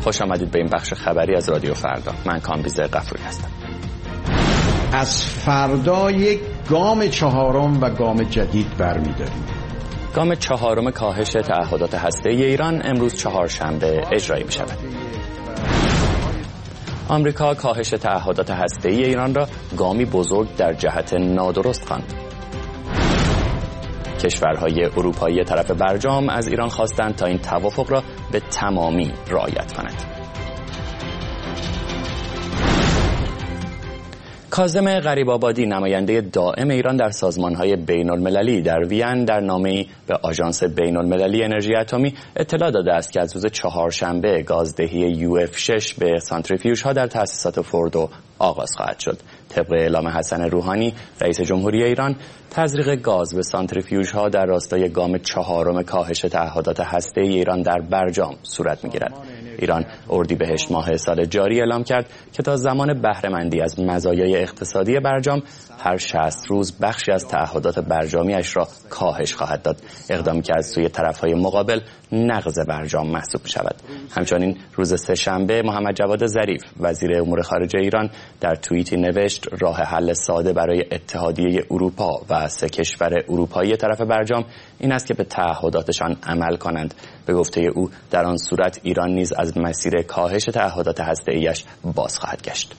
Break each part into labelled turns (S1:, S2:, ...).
S1: خوش آمدید به این بخش خبری از رادیو فردا. من کامبیز غفوری هستم.
S2: از فردا یک گام چهارم و گام جدید برمی‌داریم.
S1: گام چهارم کاهش تعهدات هسته‌ای ایران امروز چهارشنبه اجرایی می‌شود. آمریکا کاهش تعهدات هسته‌ای ایران را گامی بزرگ در جهت نادرست خواند. کشورهای اروپایی طرف برجام از ایران خواستند تا این توافق را به تمامی رعایت کند. کاظم غریب‌آبادی نماینده دائم ایران در سازمان‌های بین‌المللی در وین در نامه‌ای به آژانس بین‌المللی انرژی اتمی اطلاع داده است که از روز چهارشنبه گازدهی UF6 به سانتریفیوژها در تأسیسات فوردو آغاز خواهد شد. طبق اعلام حسن روحانی رئیس جمهوری ایران، تزریق گاز به سانتریفیوژها در راستای گام چهارم کاهش تعهدات هسته‌ای ایران در برجام صورت می‌گیرد. ایران اردیبهشت ماه سال جاری اعلام کرد که تا زمان بهره‌مندی از مزایای اقتصادی برجام هر 60 روز بخشی از تعهدات برجامیش را کاهش خواهد داد، اقدامی که از سوی طرف‌های مقابل نقض برجام محسوب می‌شود. همچنین روز سه‌شنبه محمد جواد ظریف وزیر امور خارجه ایران در توییتی نوشت راه حل ساده برای اتحادیه اروپا و 3 کشور اروپایی طرف برجام این است که به تعهداتشان عمل کنند. به گفته او در آن صورت ایران نیز از مسیر کاهش تعهدات هسته‌ایش باز خواهد گشت.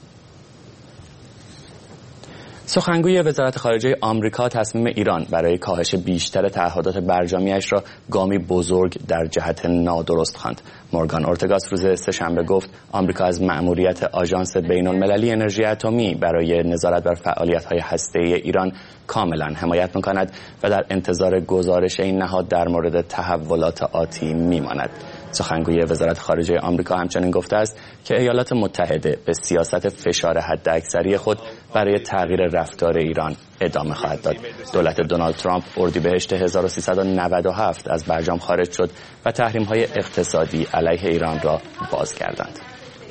S1: سخنگوی وزارت خارجه آمریکا تصمیم ایران برای کاهش بیشتر تعهدات برجامیش را گامی بزرگ در جهت نادرست خواند. مورگان اورتگاس روز سه‌شنبه گفت آمریکا از مأموریت آژانس بین‌المللی انرژی اتمی برای نظارت بر فعالیت‌های هسته‌ای ایران کاملا حمایت می‌کند و در انتظار گزارش این نهاد در مورد تحولات آتی می‌ماند. سخنگوی وزارت خارجه آمریکا همچنین گفته است که ایالات متحده به سیاست فشار حداکثری خود برای تغییر رفتار ایران ادامه خواهد داد. دولت دونالد ترامپ اردیبهشت 1397 از برجام خارج شد و تحریم‌های اقتصادی علیه ایران را بازگرداند.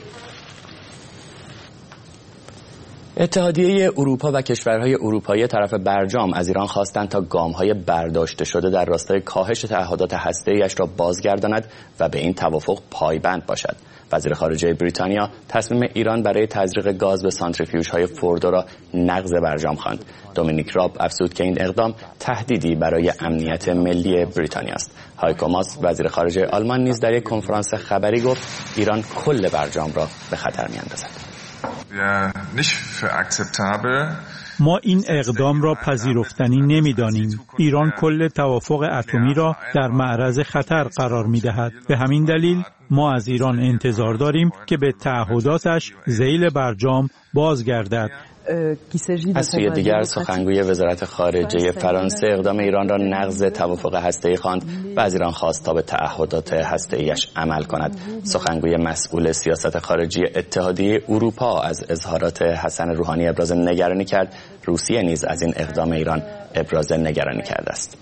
S1: اتحادیه اروپا و کشورهای اروپایی طرف برجام از ایران خواستند تا گام‌های برداشته شده در راستای کاهش تعهدات هسته‌ایش را بازگرداند و به این توافق پایبند باشد. وزیر خارجه بریتانیا تصمیم ایران برای تزریق گاز به سانتریفیوژهای فوردو را نقض برجام خواند. دومینیک راب افزود که این اقدام تهدیدی برای امنیت ملی بریتانیا است. هایکو ماس وزیر خارجه آلمان نیز در یک کنفرانس خبری گفت ایران کل برجام را به خطر می‌اندازد.
S3: ما این اقدام را پذیرفتنی نمی‌دانیم. ایران کل توافق اتمی را در معرض خطر قرار می‌دهد. به همین دلیل ما از ایران انتظار داریم که به تعهداتش ذیل برجام بازگردد.
S1: از سوی دیگر سخنگوی وزارت خارجه فرانسه اقدام ایران را نقض توافق هسته‌ای خواند و از ایران خواست تا به تعهدات هسته‌ایش عمل کند. سخنگوی مسئول سیاست خارجی اتحادیه اروپا از اظهارات حسن روحانی ابراز نگرانی کرد. روسیه نیز از این اقدام ایران ابراز نگرانی کرده است.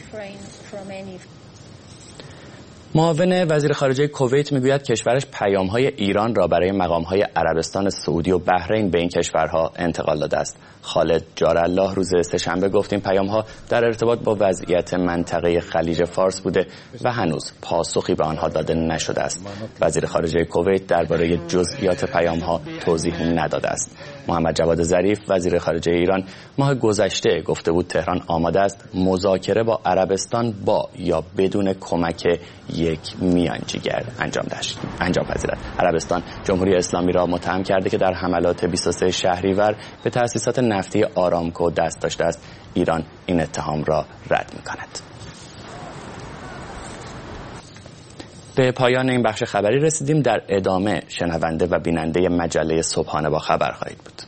S1: معاون وزیر خارجه کویت میگوید کشورش پیام‌های ایران را برای مقام‌های عربستان سعودی و بحرین به این کشورها انتقال داده است. خالد جارالله روز سه‌شنبه گفت این پیام‌ها در ارتباط با وضعیت منطقه خلیج فارس بوده و هنوز پاسخی به آنها داده نشده است. وزیر خارجه کویت درباره جزئیات پیام‌ها توضیح نداده است. محمد جواد ظریف وزیر خارجه ایران ماه گذشته گفته بود تهران آماده است مذاکره با عربستان با یا بدون کمک یک میانجیگر انجام پذیرد. عربستان جمهوری اسلامی را متهم کرده که در حملات 23 شهریور به تأسیسات نفتی آرامکو دست داشته است. ایران این اتهام را رد می‌کند. به پایان این بخش خبری رسیدیم. در ادامه شنونده و بیننده مجله صبحانه با خبر خواهید بود.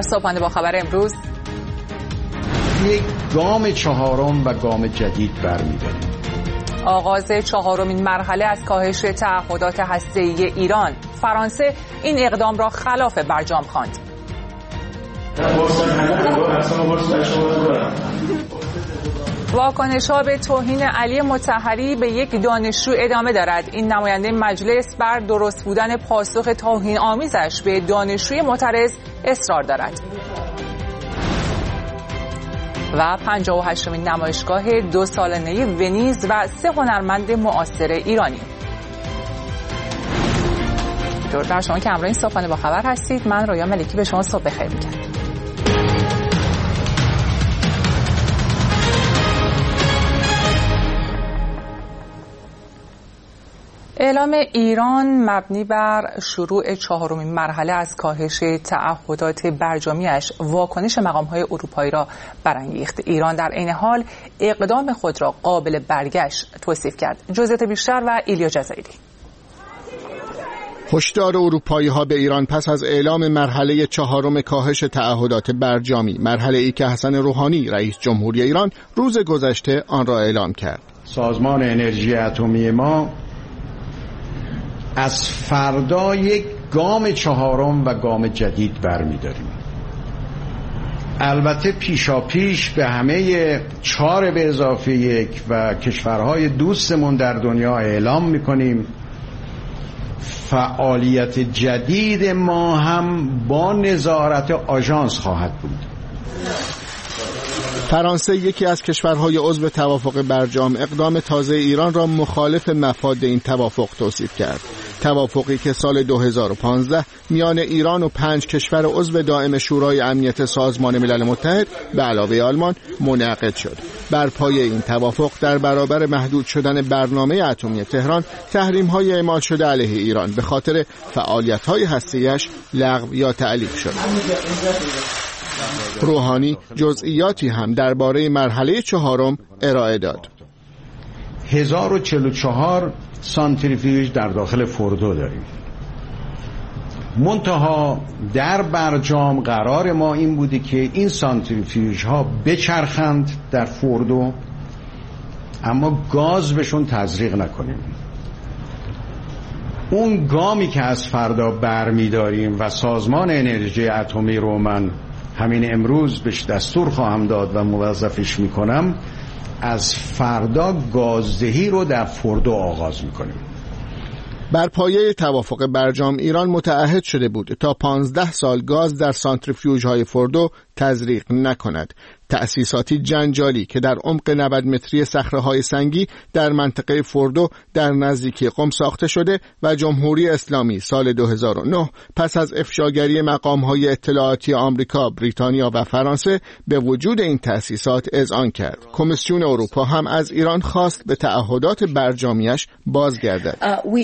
S4: صبحانه با خبر امروز
S2: یک گام چهارم و گام جدید برمی‌داریم.
S4: آغاز چهارمین مرحله از کاهش تعهدات هسته‌ای ایران. فرانسه این اقدام را خلاف برجام خواند. واکنش‌ها به توهین علی مطهری به یک دانشجو ادامه دارد. این نماینده مجلس بر درست بودن پاسخ توهین‌آمیزش به دانشجوی معترض اصرار دارد. و 58مین نمایشگاه 2 سالانه ونیز و 3 هنرمند معاصر ایرانی. درود بر شما که همراه این صبحانه با خبر هستید. من رویا ملکی به شما صبح بخیر میگم. اعلام ایران مبنی بر شروع چهارمین مرحله از کاهش تعهدات برجامیش واکنش مقام‌های اروپایی را برانگیخت. ایران در عین حال اقدام خود را قابل برگشت توصیف کرد. جزئیات بیشتر و ایلیا جزایری.
S5: هشدار اروپایی‌ها به ایران پس از اعلام مرحله چهارم کاهش تعهدات برجامی، مرحله‌ای که حسن روحانی رئیس جمهوری ایران روز گذشته آن را اعلام کرد.
S2: سازمان انرژی اتمی ما از فردا یک گام چهارم و گام جدید برمی‌داریم. البته پیشاپیش به همه 4 به اضافه 1 و کشورهای دوستمون در دنیا اعلام می‌کنیم فعالیت جدید ما هم با نظارت آژانس خواهد بود.
S5: فرانسه یکی از کشورهای عضو توافق برجام اقدام تازه ایران را مخالف مفاد این توافق توصیف کرد. توافقی که سال 2015 میان ایران و 5 کشور عضو دائم شورای امنیت سازمان ملل متحد به علاوه آلمان منعقد شد. بر پایه این توافق در برابر محدود شدن برنامه اتمی تهران، تحریم‌های اعمال شده علیه ایران به خاطر فعالیت‌های هسته‌ایش لغو یا تعلیق شد. روحانی جزئیاتی هم درباره مرحله چهارم ارائه داد.
S2: 1044 سانتریفیوژ در داخل فوردو داریم. منتها در برجام قرار ما این بوده که این سانتریفیوژ ها بچرخند در فوردو، اما گاز بهشون تزریق نکنیم. اون گامی که از فردا برمی‌داریم و سازمان انرژی اتمی رو من همین امروز بهش دستور خواهم داد و موظفش میکنم، از فردا گازدهی رو در فوردو آغاز میکنیم.
S5: بر پایه توافق برجام ایران متعهد شده بود تا 15 سال گاز در سانتریفیوژهای فوردو تزریق نکند. تأسیساتی جنجالی که در عمق 90 متری صخره‌های سنگی در منطقه فوردو در نزدیکی قم ساخته شده و جمهوری اسلامی سال 2009 پس از افشاگری مقام‌های اطلاعاتی آمریکا، بریتانیا و فرانسه به وجود این تأسیسات اذعان کرد. کمیسیون اروپا هم از ایران خواست به تعهدات برجامیش بازگردد.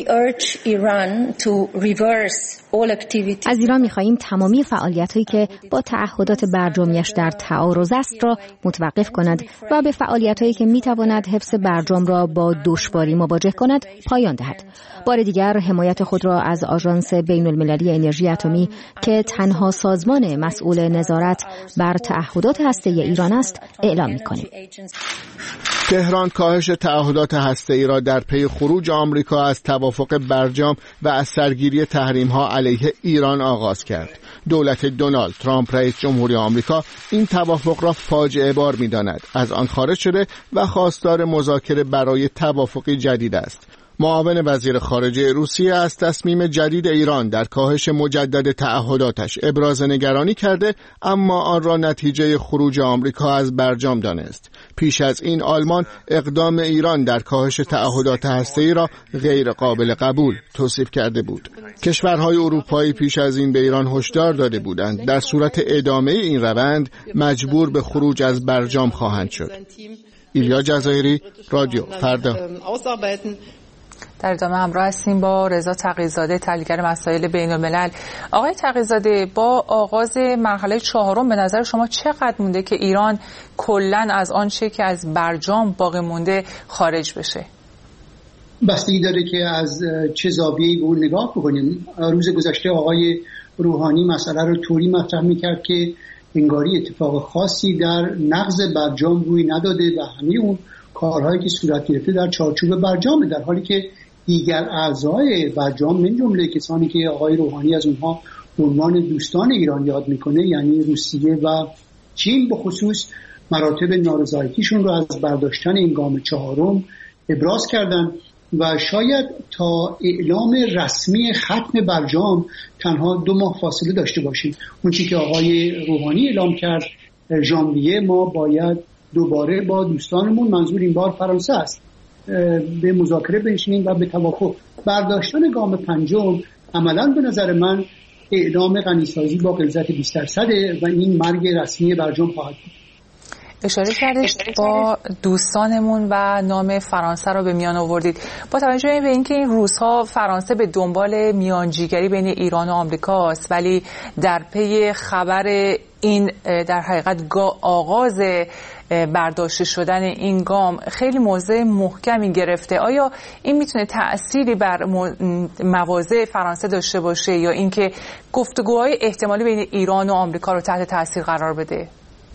S6: از ایران می‌خواهیم تمامی فعالیت‌هایی که با تعهدات برجامیش در تعارض است را متوقف کند و به فعالیت‌هایی که می‌تواند حفظ برجام را با دشواری مواجه کند پایان دهد. بار دیگر حمایت خود را از آژانس بین‌المللی انرژی اتمی که تنها سازمان مسئول نظارت بر تعهدات هسته‌ای ایران است اعلام می‌کنیم.
S5: تهران کاهش تعهدات هسته‌ای را در پی خروج آمریکا از توافق برجام و از سرگیری تحریم‌ها علیه ایران آغاز کرد. دولت دونالد ترامپ رئیس جمهوری آمریکا این توافق را فاجعه بار می‌داند. از آن خارج شده و خواستار مذاکره برای توافقی جدید است. معاون وزیر خارجه روسیه از تصمیم جدید ایران در کاهش مجدد تعهداتش ابراز نگرانی کرده، اما آن را نتیجه خروج آمریکا از برجام دانست. پیش از این آلمان اقدام ایران در کاهش تعهدات هسته‌ای را غیر قابل قبول توصیف کرده بود. کشورهای اروپایی پیش از این به ایران هشدار داده بودند در صورت ادامه این روند مجبور به خروج از برجام خواهند شد. ایلیا جزایری، رادیو فردا.
S4: در ادامه همراه هستیم با رضا تقی‌زاده، تحلیلگر مسائل بین‌الملل. آقای تقی‌زاده، با آغاز مرحله چهارم به نظر شما چقدر مونده که ایران کلاً از آنچه که از برجام باقی مونده خارج بشه؟
S7: بستگی داره که از چه زاویه‌ای به اون نگاه بکنیم. روز گذشته آقای روحانی مسئله رو طوری مطرح میکرد که انگاری اتفاق خاصی در نقض برجام روی نداده و همه اون کارهایی که صورت گرفته در چارچوب برجامه، در حالی که دیگر اعضای برجام من جمله کسانی که آقای روحانی از اونها به عنوان دوستان ایران یاد میکنه، یعنی روسیه و چین به خصوص، مراتب نارضایتیشون رو از برداشتن این گام چهارم ابراز کردن و شاید تا اعلام رسمی ختم برجام تنها 2 ماه فاصله داشته باشیم. اون چیزی که آقای روحانی اعلام کرد ژانویه ما باید دوباره با دوستانمون، منظور این بار فرانسه است، به مذاکره بنشینیم و به توافق. برداشتن گام پنجم عملاً به نظر من اعلام غنیسازی با غلظت 20% و این مرگ رسمی برجام خواهد بود.
S4: اشاره کردید با دوستانمون و نام فرانسه رو به میان آوردید. با توجه به اینکه این روزها فرانسه به دنبال میانجیگری بین ایران و آمریکا است، ولی در پی خبر این در حقیقت آغاز برداشته شدن این گام خیلی موضع محکمی گرفته، آیا این میتونه تأثیری بر مواضع فرانسه داشته باشه یا اینکه گفتگوهای احتمالی بین ایران و آمریکا رو تحت تأثیر قرار بده؟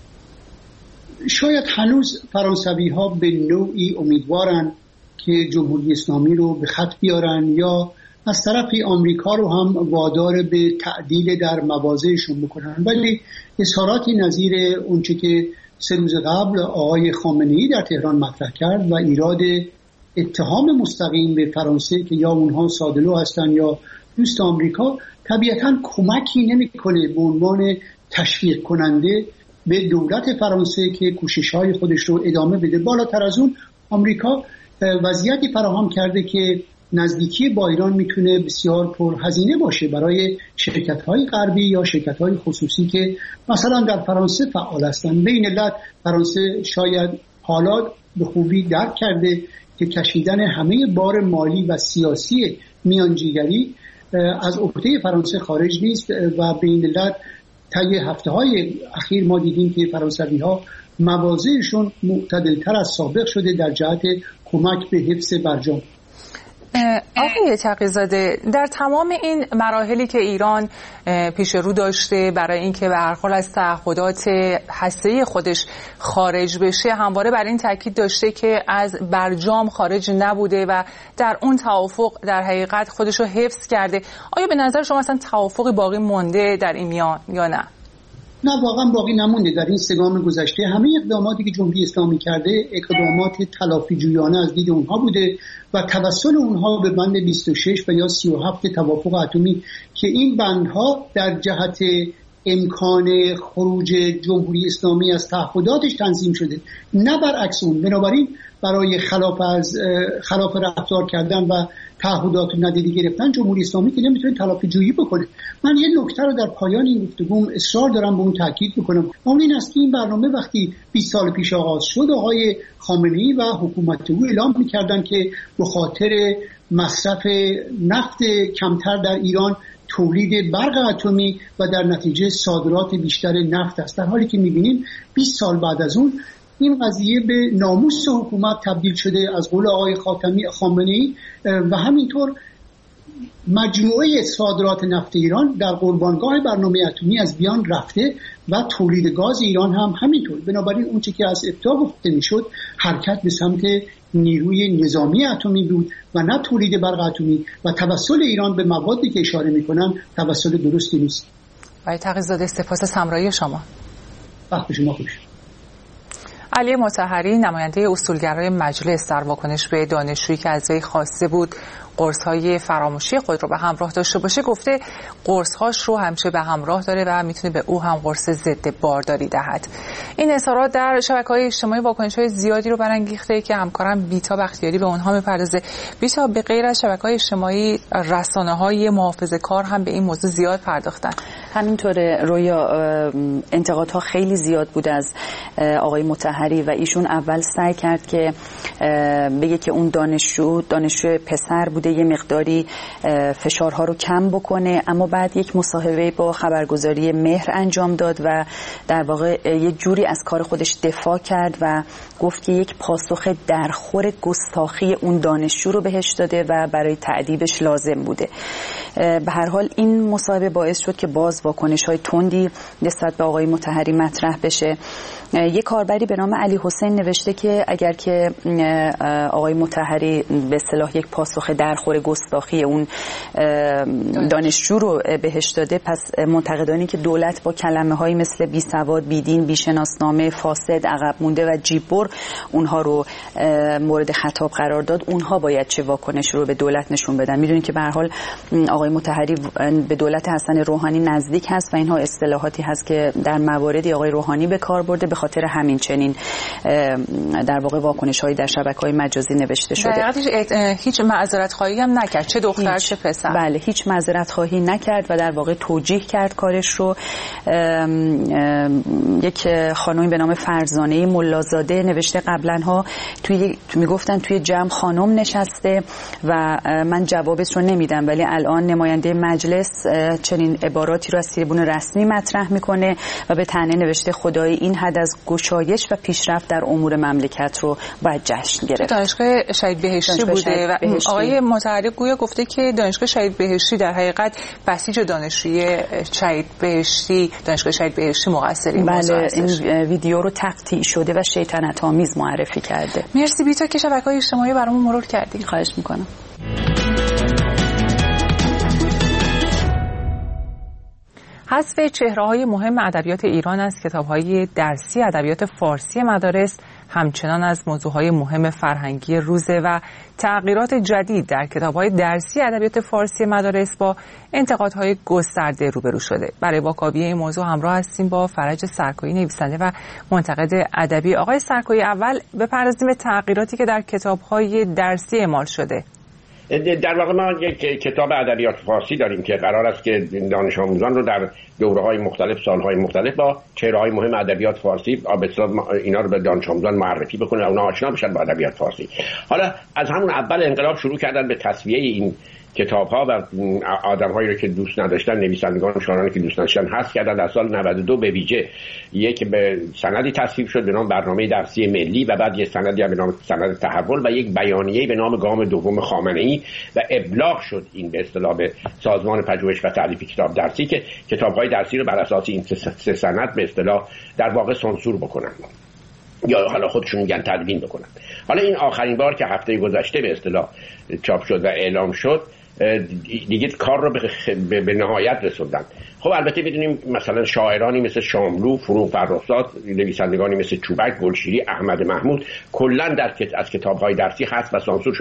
S7: شاید هنوز فرانسوی ها به نوعی امیدوارن که جمهوری اسلامی رو به خط بیارن یا از طرفی آمریکا رو هم وادار به تعدیل در مواضعشون بکنن، ولی اظهاراتی نظیر اونچه که 3 روز قبل آقای خامنه‌ای در تهران مطرح کرد و ایراد اتهام مستقیم به فرانسه که یا اونها سادلو هستن یا دوست آمریکا طبیعتاً کمکی نمی‌کنه به عنوان تشویق کننده به دولت فرانسه که کوشش‌های خودش رو ادامه بده. بالاتر از اون آمریکا وضعیتی فراهم کرده که نزدیکی با ایران میتونه بسیار پرهزینه باشه برای شرکت‌های غربی یا شرکت‌های خصوصی که مثلا در فرانسه فعال هستند. به این علت فرانسه شاید حالا به خوبی درک کرده که کشیدن همه بار مالی و سیاسی میانجیگری از عهده فرانسه خارج نیست و به این علت طی هفته‌های اخیر ما دیدیم که فرانسوی‌ها مواضعشون معتدل‌تر از سابق شده در جهت کمک به حفظ برجام.
S4: آقای تقی‌زاده، در تمام این مراحلی که ایران پیش رو داشته برای اینکه به هر حال از تعهدات هسته‌ای خودش خارج بشه، همواره بر این تاکید داشته که از برجام خارج نبوده و در اون توافق در حقیقت خودش رو حفظ کرده. آیا به نظر شما اصلا توافقی باقی مونده در این میان یا نه؟
S7: نه، واقعا باقی نمونده. در این 3 گام گذشته همه اقداماتی که جمهوری اسلامی کرده اقدامات تلافی جویانه از دید اونها بوده و توسل اونها به بند 26 و یا 37 توافق اتمی که این بندها در جهت امکان خروج جمهوری اسلامی از تعهداتش تنظیم شده، نه برعکس اون. بنابراین برای خلاف رفتار کردن و تعهدات ندیده گرفتن جمهوری اسلامی که نمیتونه تلافی جویی بکنه. من یه نکته رو در پایان این گفتگوم اصرار دارم به اون تاکید بکنم. اون این است که این برنامه وقتی 20 سال پیش آغاز شد، آقای خامنه‌ای و حکومت او اعلام می‌کردن که به خاطر مصرف نفت کمتر در ایران تولید برق اتمی و در نتیجه صادرات بیشتر نفت است، در حالی که می‌بینیم 20 سال بعد از اون این قضیه به ناموس حکومت تبدیل شده از قول آقای خامنه‌ای و همینطور مجموعه صادرات نفت ایران در قربانگاه برنامه اتمی از بیان رفته و تولید گاز ایران هم همینطور. بنابراین اون چیزی که از ابتدا گفته میشد حرکت به سمت نیروی نظامی اتمی بود و نه تولید برق اتمی و توسل ایران به موادی که اشاره میکنن توسل درستی نیست.
S4: آقای تقی‌زاده، سپاس سمرایی شما.
S7: وقت شما خوش.
S4: علی مطهری، نماینده اصولگرای مجلس، در واکنش به دانشجویی که از وی خواسته بود قرص‌های فراموشی خود رو به همراه داشته باشه، گفته قرص‌هاش رو همیشه به همراه داره و میتونه به او هم قرص ضد بارداری دهد. این اظهارات در شبکه‌های اجتماعی واکنش‌های زیادی رو برانگیخته که همکارم بیتا بختیاری به اونها میپردازه. بیتا، به غیر از شبکه‌های اجتماعی، رسانه‌های محافظه‌کار هم به این موضوع زیاد پرداختن.
S8: همینطوره رویا، انتقادها خیلی زیاد بود از آقای مطهری و ایشون اول سعی کرد که بگه که اون دانشجو پسر بوده، یه مقداری فشارها رو کم بکنه، اما بعد یک مصاحبه با خبرگزاری مهر انجام داد و در واقع یک جوری از کار خودش دفاع کرد و گفت که یک پاسخ درخور گستاخی اون دانشجو رو بهش داده و برای تعدیبش لازم بوده. به هر حال این مصاحبه باعث شد که باز واکنش‌های تندی نسبت به آقای مطهری مطرح بشه. یک کاربری به نام علی حسین نوشته که اگر که آقای مطهری به اصطلاح یک پاسخ درخور گستاخی اون دانشجو رو بهش داده، پس منتقدانی که دولت با کلمه‌هایی مثل بیسواد، بیدین، بیشناسنامه، فاسد، عقب مونده و جیببر اونها رو مورد خطاب قرار داد، اونها باید چه واکنش رو به دولت نشون بدن. میدونید که به هر حال آقای مطهری به دولت حسن روحانی نزدیک هست و اینها اصطلاحاتی هست که در مواردی آقای روحانی به کار برده، به خاطر همین چنین در واقع واکنش‌هایی در شبکه‌های مجازی نوشته شده.
S4: در هیچ معذرت خواهی هم نکرد، چه دختر چه پسر.
S8: بله، هیچ معذرت خواهی نکرد و در واقع توجیه کرد کارش رو. یک خانمی به نام فرزانه ملازاده نوشته قبلن‌ها میگفتن توی جمع خانم نشسته و من جوابش رو نمیدم، ولی الان نماینده مجلس چنین عباراتی رو از تریبون رسمی مطرح میکنه و به طعنه نوشته خدای این حد از گشایش و پیشرفت در امور مملکت رو باید جشن گرفت.
S4: دانشگاه شهید بهشتی بوده و آقای مطهری گویا گفته که دانشگاه شهید بهشتی در حقیقت بسیج دانشجوی شهید بهشتی، دانشگاه شهید بهشتی مقصر این موضوع
S8: هستش. این ویدیو رو تقطیع شده و شیطنت آمیز معرفی کرده.
S4: مرسی بیتا که شبکه‌های اجتماعی برامون مرور کردی.
S8: خواهش میکنم.
S4: حذف چهره‌های مهم ادبیات ایران از کتاب‌های درسی ادبیات فارسی مدارس همچنان از موضوعهای مهم فرهنگی روزه و تغییرات جدید در کتاب‌های درسی ادبیات فارسی مدارس با انتقادهای گسترده روبرو شده. برای واکاوی این موضوع همراه هستیم با فرج سرکویی، نویسنده و منتقد ادبی. آقای سرکویی، اول بپردازیم به تغییراتی که در کتاب‌های درسی اعمال شده.
S9: در واقع ما یک کتاب ادبیات فارسی داریم که قرار است که دانش آموزان رو در دوره‌های مختلف، سال‌های مختلف با چهره‌های مهم ادبیات فارسی اینا رو به دانش آموزان معرفی بکنه، اونا آشنا بشن با ادبیات فارسی. حالا از همون اول انقلاب شروع کردن به تصفیه این کتاب‌ها و آدم‌هایی رو که دوست نداشتن، نویسندگان و شاعرانی که دوست نداشتن حذف کردن. در سال 92 به ویژه یک به سندی تصویب شد به نام برنامه درسی ملی و بعد یک سندی به نام سند تحول و یک بیانیه به نام گام دوم خامنه‌ای و ابلاغ شد این به اصطلاح به سازمان پژوهش و تألیف کتاب درسی که کتاب‌های درسی رو بر اساس این سه سند به اصطلاح در واقع سانسور بکنن یا حالا خودشون میگن تدوین بکنن. حالا این آخرین بار که هفته گذشته به اصطلاح چاپ شد و اعلام شد، دیگه کار رو به نهایت رسوندن. خب البته میدونیم مثلا شاعرانی مثل شاملو، فروغ فرخزاد، نویسندگانی مثل چوبک، گلشیری، احمد محمود کلا از کتاب‌های درسی هست و سانسور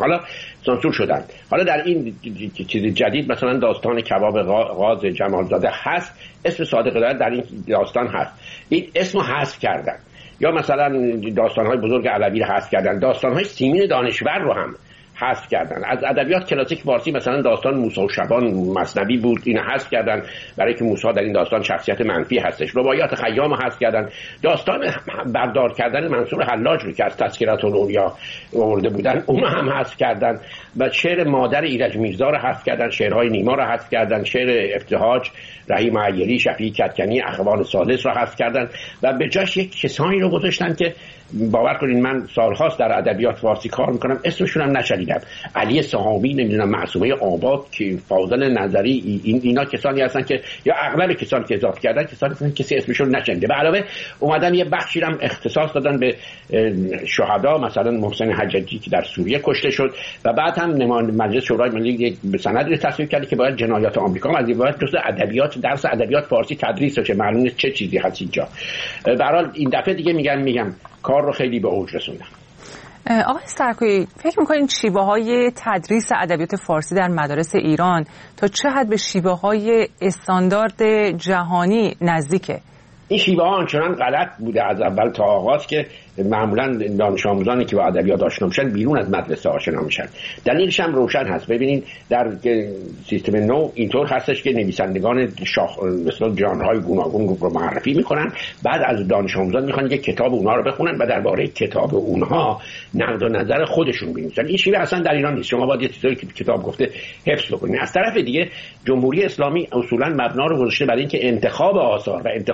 S9: شدن. حالا در این چیز جدید مثلا داستان کباب غاز جمالزاده هست، اسم صادق دولت در این داستان هست، این اسمو حذف کردن. یا مثلا داستان‌های بزرگ علوی رو حذف کردن، داستان‌های سیمین دانشور رو هم حذف کردن. از ادبیات کلاسیک فارسی مثلا داستان موسی و شبان مثنوی بود، این حذف کردن برای که موسی در این داستان شخصیت منفی هستش. رباعیات خیام حذف کردن. داستان بردار کردن منصور حلاج رو که از تذکرات الاولیا آورده بودن اون هم حذف کردن و شعر مادر ایرج میرزا رو حذف کردن، شعرهای نیما رو حذف کردن، شعر ابتهاج، رحیم عیری، شفیع کدکنی، اخوان ثالث رو حذف کردن و به جاش یک کسانی رو گذاشتن که باور کنین من سالهاست در ادبیات فارسی کار میکنم، اسمشون هم نشنیدم. علی صحابی، نمیدونم معصومه آباد، که فاضل نظری، اینا کسانی هستن که یا اغلب کسانی که اضافه کردن کسانی هستن کسی اسمشون نشنیده. به علاوه اومدن یه بخشی هم اختصاص دادن به شهدا، مثلا محسن حجاجی که در سوریه کشته شد و بعد هم مجلس شورای ملی یک سندی تصویب کرد که باید جنایات آمریکا از این باید جزء ادبیات درس ادبیات فارسی تدریس بشه. معلومه چه چیزی هست اینجا. به هر حال این دفعه دیگه میگم کار رو خیلی به اوج رسوندن.
S4: آقای سرکویی، فکر می‌کنید شیوه‌های تدریس ادبیات فارسی در مدارس ایران تا چه حد به شیوه‌های استاندارد جهانی نزدیکه؟
S9: این شیوه ها آنچنان غلط بوده از اول تا آغاز که معمولا دانش آموزانی که با ادبیات آشنا میشن بیرون از مدرسه آشنا میشن. دلیلش هم روشن هست. ببینید در سیستم نو اینطور هستش که نویسندگان مثلا ژانرهای گوناگون رو معرفی میکنن، بعد از دانش آموزان میخوان یک کتاب اونها رو بخونن و درباره کتاب اونها نقد و نظر خودشون بنویسن. این شیوه اصلا در ایران نیست. شما باید یه چیزایی که کتاب گفته حفظ بکنید. از طرف دیگه جمهوری اسلامی اصولا مبنا رو گذاشته برای اینکه انتخاب آثار و انتخاب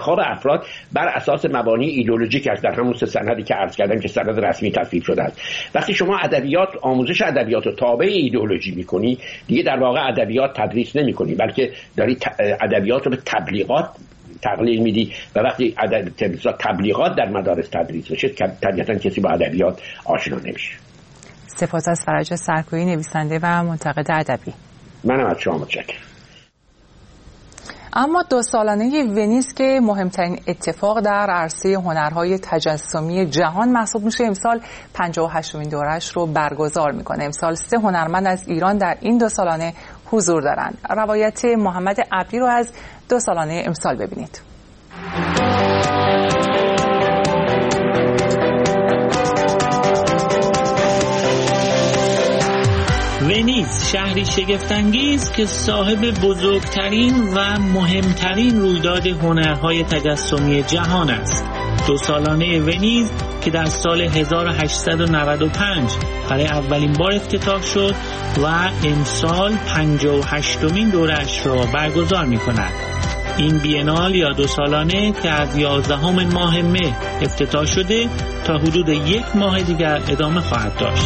S9: افراد بر اساس مبانی ایدئولوژیک است، در همون سندی که عرض کردم که سند رسمی تصویب شده است. وقتی شما ادبیات، آموزش ادبیات رو تابع ایدئولوژی می‌کنی، دیگه در واقع ادبیات تدریس نمی‌کنی، بلکه داری ادبیات رو به تبلیغات تقلیل میدی و وقتی تبلیغات در مدارس تدریس بشه طبیعتاً کسی با ادبیات آشنا نمیشه.
S4: سپاس از فرج سرکویی، نویسنده و منتقد ادبی.
S9: منم از شما متشکرم.
S4: اما 2 سالانه ونیز که مهمترین اتفاق در عرصه هنرهای تجسمی جهان محسوب میشه، امسال 58مین دورش رو برگزار میکنه. امسال 3 هنرمند از ایران در این 2 سالانه حضور دارند. روایت محمد عبدی رو از 2 سالانه امسال ببینید.
S10: ونیز شهری شگفت‌انگیز که صاحب بزرگترین و مهمترین رویداد هنرهای تجسمی جهان است. 2 سالانه ونیز که در سال 1895 برای اولین بار افتتاح شد و امسال 58مین دورش را برگزار می‌کند. این بینال یا 2 سالانه که از 11 ماه مه افتتاح شده تا حدود 1 ماه دیگر ادامه خواهد داشت.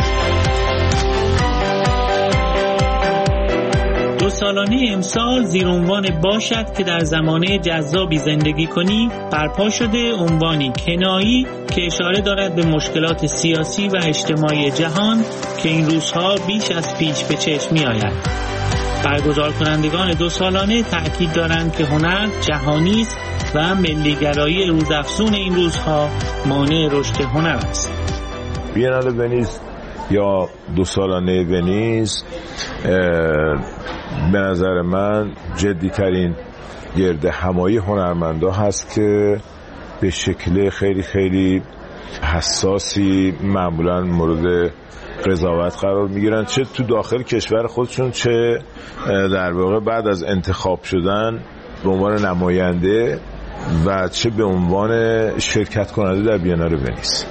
S10: 2 سالانه امسال زیر عنوان باشد که در زمانه جذابی زندگی کنی برپا شده، عنوانی کنایی که اشاره دارد به مشکلات سیاسی و اجتماعی جهان که این روزها بیش از پیش به چشم می آید. برگزار کنندگان 2 سالانه تأکید دارند که هنر جهانی است و ملیگرایی روزافزون این روزها مانع رشد هنر است.
S11: بینال ونیز یا 2 سالانه ونیز به نظر من جدی‌ترین گرد همایی هنرمندا هست که به شکل خیلی خیلی حساسی معمولاً مورد قضاوت قرار میگیرن، چه تو داخل کشور خودشون چه در واقع بعد از انتخاب شدن به عنوان نماینده و چه به عنوان شرکت کننده در بیانال ونیز.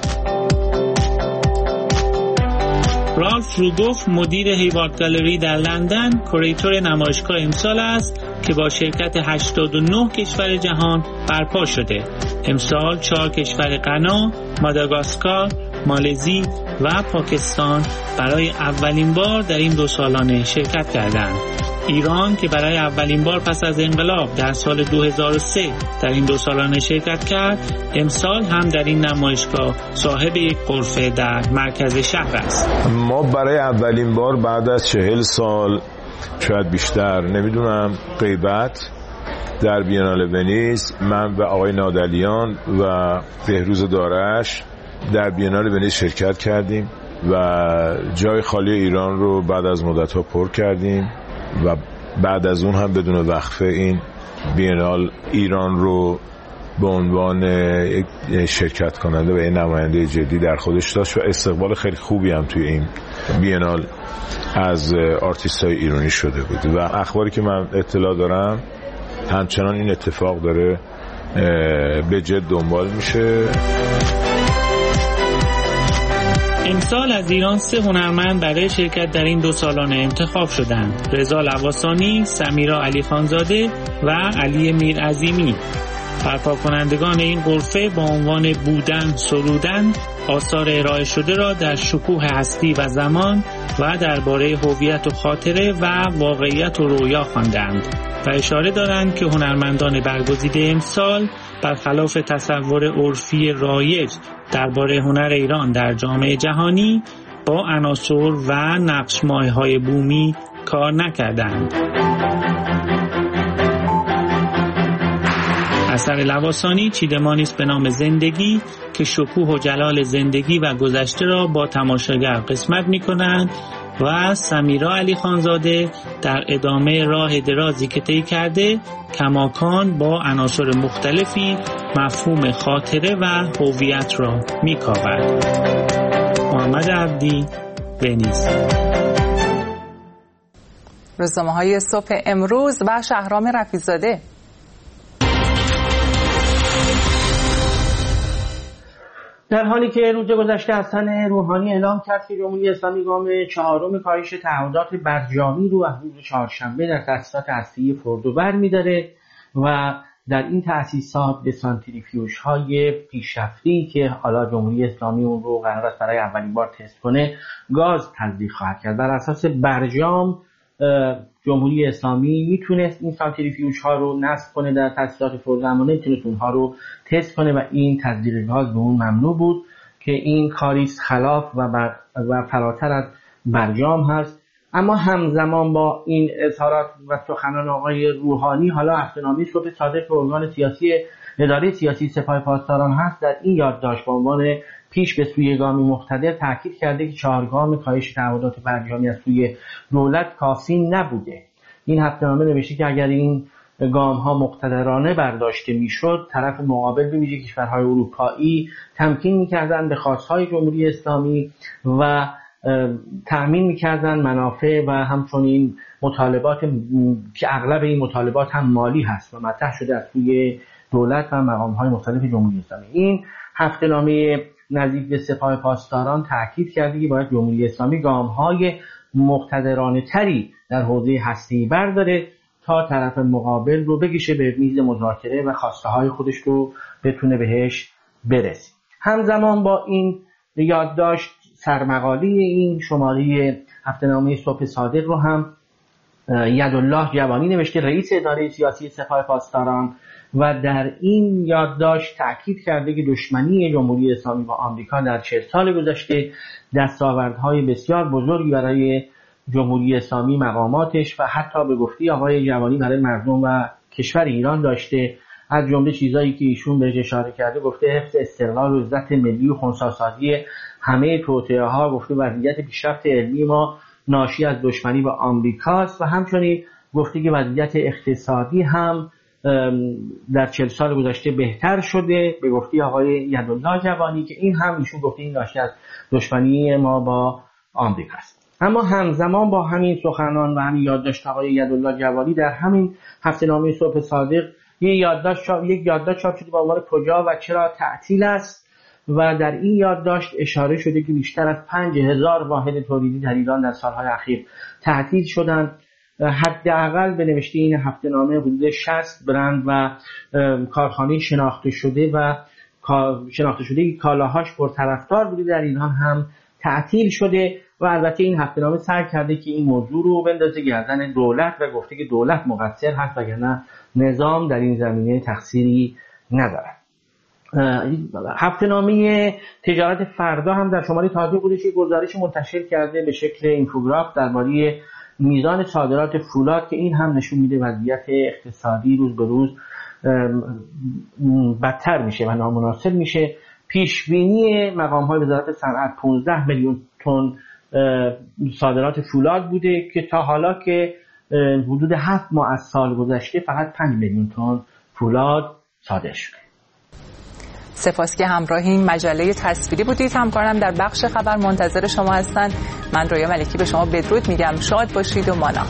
S10: رالف روگوف مدیر هیوارد گالری در لندن کوریتور نمایشگاه امسال است که با شرکت 89 کشور جهان برپا شده. امسال 4 کشور غنا، ماداگاسکار، مالزی و پاکستان برای اولین بار در این 2 سالانه شرکت کردند. ایران که برای اولین بار پس از انقلاب در سال 2003 در این 2 سالانه شرکت کرد، امسال هم در این نمایشگاه صاحب یک غرفه در مرکز شهر است.
S11: ما برای اولین بار بعد از 40 سال شاید بیشتر نمیدونم غیبت در بیانال ونیز، من و آقای نادلیان و بهروز دارش در بیانال ونیز شرکت کردیم و جای خالی ایران رو بعد از مدت‌ها پر کردیم و بعد از اون هم بدون وقفه این بینال ایران رو به عنوان یک شرکت کننده و یک نماینده جدی در خودش داشت و استقبال خیلی خوبی هم توی این بینال از آرتیست‌های ایرانی شده بود و اخباری که من اطلاع دارم همچنان این اتفاق داره به جد دنبال میشه.
S10: امسال از ایران 3 هنرمند برای شرکت در این 2 سالانه انتخاب شدند: رضا لواسانی، سمیرا علیخانزاده و علی میرعظیمی. برپا کنندگان این غرفه با عنوان بودن، سرودن آثار ارائه شده را در شکوه هستی و زمان و درباره هویت و خاطره و واقعیت و رویا خواندند و اشاره دارند که هنرمندان برگزیده امسال برخلاف تصور عرفی رایج درباره هنر ایران در جامعه جهانی با عناصر و نقش‌مایه‌های بومی کار نکردند. اثر لواسانی چیدمانی است به نام زندگی که شکوه و جلال زندگی و گذشته را با تماشاگر قسمت می‌کنند و سمیرا علیخانزاده در ادامه راه درازی که طی کرده کماکان با عناصر مختلفی مفهوم خاطره و هویت را می‌کاود. محمد عبدی، ونیز.
S4: روزنامه‌های صبح امروز و شهرام رفیع‌زاده.
S12: در حالی که روز گذشته حسن روحانی اعلام کرد که جمهوری اسلامی گام 4م کاهش تعهدات برجامی رو از روز چهارشنبه در تأسیسات هسته‌ای فردوبر می‌داره و در این تأسیسات به سانتریفیوژ های پیشرفتی که حالا جمهوری اسلامی اون رو قرار است برای اولین بار تست کنه گاز تزریق خواهد کرد. بر اساس برجام جمهوری اسلامی میتونست این سانتریفیوژ ها رو نصب کنه در تأسیسات پرزمانه، میتونست اونها رو تست کنه و این تزریق گاز به اون ممنوع بود که این کاری خلاف و فراتر از برجام هست. اما همزمان با این اظهارات و سخنان آقای روحانی، حالا هفته‌نامه صبح صادق به عنوان اداره سیاسی سپاه پاسداران هست در این یادداشت به عنوان پیش به سوی گامی مقتدر تاکید کرده که 4 گام کاهش تعهدات برجامی از سوی دولت کافی نبوده. این هفته‌نامه نوشته که اگر این گام ها مقتدرانه برداشته میشد، طرف مقابل به ویژه کشورهای اروپایی تمکین میکردن به خواستهای جمهوری اسلامی و تأمین میکردن منافع و همچنین مطالبات که اغلب این مطالبات هم مالی هست و مطرح شده از سوی دولت و مقامهای مختلف جمهوری اسلامی. این هفته‌نامه نزدیک به سپاه پاسداران تاکید کرده که باید جمهوری اسلامی گام‌های مقتدرانه تری در حوزه هسته‌ای برداره تا طرف مقابل رو بکشه به میز مذاکره و خواسته های خودش رو بتونه بهش برسه. همزمان با این یادداشت سرمقاله این شماره هفته‌نامه صبح صادق رو هم یدالله جوانی نوشته، رئیس اداره سیاسی سپاه پاسداران، و در این یادداشت تاکید کرده که دشمنی جمهوری اسلامی با آمریکا در 40 سال گذشته دستاوردهای بسیار بزرگی برای جمهوری اسلامی، مقاماتش و حتی به گفته آقای جوانی برای مردم و کشور ایران داشته. از جمله چیزایی که ایشون بهش اشاره کرده گفته حفظ استقلال و عزت ملی و خنثی‌سازی همه توطئه‌ها، گفته وضعیت پیشرفت علمی ما ناشی از دشمنی با آمریکاست و همچنین گفته که وضعیت اقتصادی هم در 40 سال گذشته بهتر شده به گفته آقای یدالله جوانی که این هم ایشون گفته این ناشی از دشمنی ما با آمریکا است. اما همزمان با همین سخنان و همین یادداشت آقای یدالله جوانی در همین هفته‌نامه صبح صادق یک یادداشت چاپ شده با عنوان کجا و چرا تعطیل است و در این یادداشت اشاره شده که بیشتر از 5000 واحد تولیدی در ایران در سالهای اخیر تعطیل شدند. حداقل به نوشته این هفته‌نامه حدود 60 برند و کارخانه شناخته شده که کالاهاش پرطرفدار بوده در ایران هم تعطیل شده و البته این هفته‌نامه سعی کرده که این موضوع رو بندازه گردن دولت و گفته که دولت مقصر هست وگرنه نظام در این زمینه تقصیری ندارد. هفته‌نامه تجارت فردا هم در شماره تازه خودش گزارش منتشر کرده به شکل اینفوگراف درباره میزان صادرات فولاد که این هم نشون میده وضعیت اقتصادی روز به روز بدتر میشه و نامناسب میشه. پیش بینی مقام‌های وزارت صنعت 15 میلیون تن صادرات فولاد بوده که تا حالا که حدود 7 ماه از سال گذشته فقط 5 میلیون تن فولاد صادر شده.
S4: سپاس که همراه این مجله تصویری بودید. همکارم در بخش خبر منتظر شما هستن. من رویا ملکی به شما بدرود میگم. شاد باشید و مانا.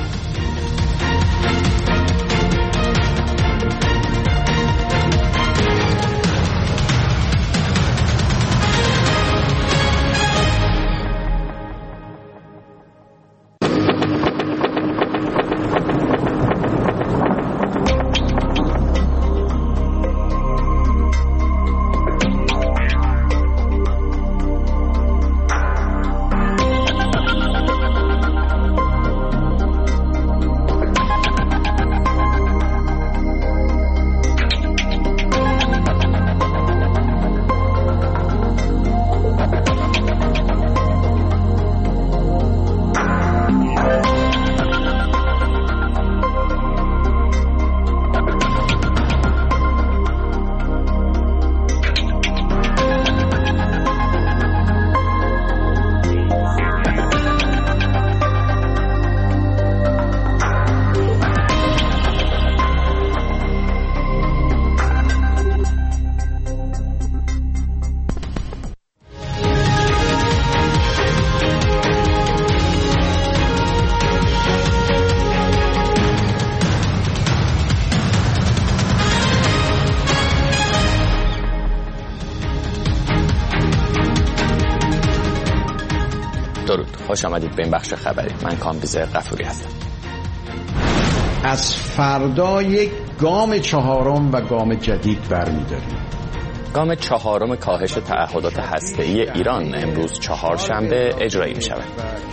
S1: خوش آمدید به این بخش خبری. من کامبیزر غفوری هستم.
S2: از فردا یک گام چهارم و گام جدید برمی‌داریم.
S1: گام چهارم کاهش تعهدات هسته‌ای ایران امروز چهارشنبه اجرایی می‌شود.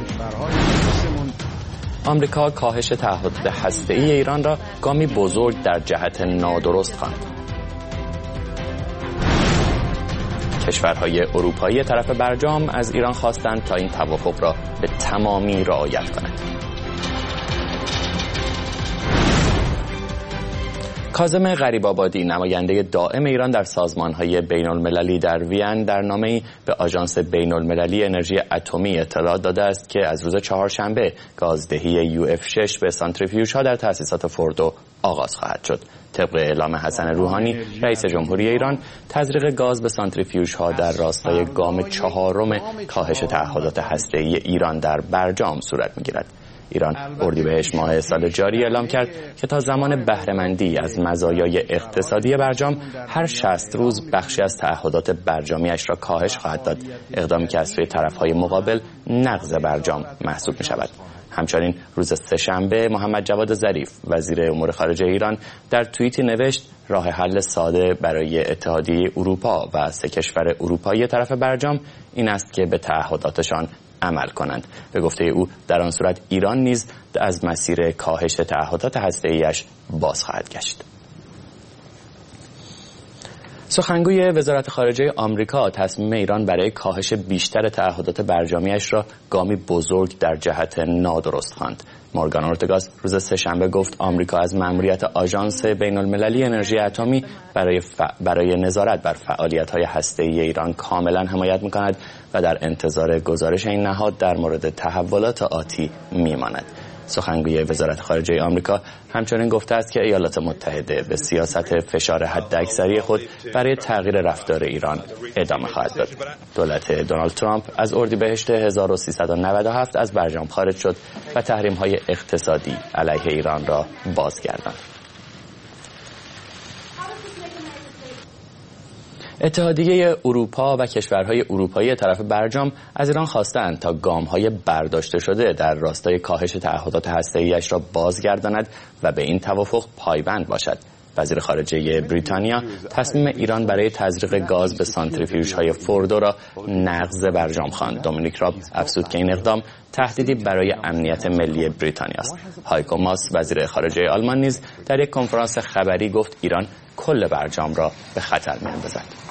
S1: آمریکا کاهش تعهدات هسته‌ای ایران را گامی بزرگ در جهت نادرست خواند. کشورهای اروپایی طرف برجام از ایران خواستند تا این توافق را به تمامی رعایت کند. کاظم غریب‌آبادی نماینده دائم ایران در سازمان‌های بین‌المللی در وین در نامه‌ای به آژانس بین‌المللی انرژی اتمی اطلاع داده است که از روز چهارشنبه گازدهی UF6 به سانتریفیوژها در تأسیسات فوردو آغاز خواهد شد. طبق اعلام حسن روحانی رئیس جمهوری ایران، تزریق گاز به سانتریفیوژها در راستای گام چهارم کاهش تعهدات هسته‌ای ایران در برجام صورت می‌گیرد. ایران اردیبهشت ماه سال جاری اعلام کرد که تا زمان بهره‌مندی از مزایای اقتصادی برجام هر 60 روز بخشی از تعهدات برجامیش را کاهش خواهد داد، اقدامی که از سوی طرف‌های مقابل نقض برجام محسوب می‌شود. همچنین روز سه‌شنبه محمد جواد ظریف وزیر امور خارجه ایران در توییتی نوشت راه حل ساده برای اتحادیه اروپا و 3 کشور اروپایی طرف برجام این است که به تعهداتشان عمل کنند. به گفته او در آن صورت ایران نیز از مسیر کاهش تعهدات هسته‌ایش باز خواهد گشت. سخنگوی وزارت خارجه آمریکا تصمیم ایران برای کاهش بیشتر تعهدات برجامیش را گامی بزرگ در جهت نادرست خواند. مورگان اورتگاس روز سه‌شنبه گفت آمریکا از مأموریت آژانس بین‌المللی انرژی اتمی برای نظارت بر فعالیت‌های هسته‌ای ایران کاملا حمایت می‌کند و در انتظار گزارش این نهاد در مورد تحولات آتی می‌ماند. سخنگوی وزارت خارجه آمریکا همچنین گفته است که ایالات متحده به سیاست فشار حداکثری خود برای تغییر رفتار ایران ادامه خواهد داد. دولت دونالد ترامپ از اردیبهشت 1397 از برجام خارج شد و تحریم‌های اقتصادی علیه ایران را بازگرداند. اتحادیه اروپا و کشورهای اروپایی طرف برجام از ایران خواستند تا گام‌های برداشته شده در راستای کاهش تعهدات هسته‌ایش را بازگرداند و به این توافق پایبند باشد. وزیر خارجه بریتانیا تصمیم ایران برای تزریق گاز به سانتریفیوژهای فوردو را نقض برجام خواند. دومینیک راب افزود که این اقدام تهدیدی برای امنیت ملی بریتانیا است. هایکو ماس وزیر خارجه آلمان نیز در یک کنفرانس خبری گفت ایران کل برجام را به خطر می‌اندازد.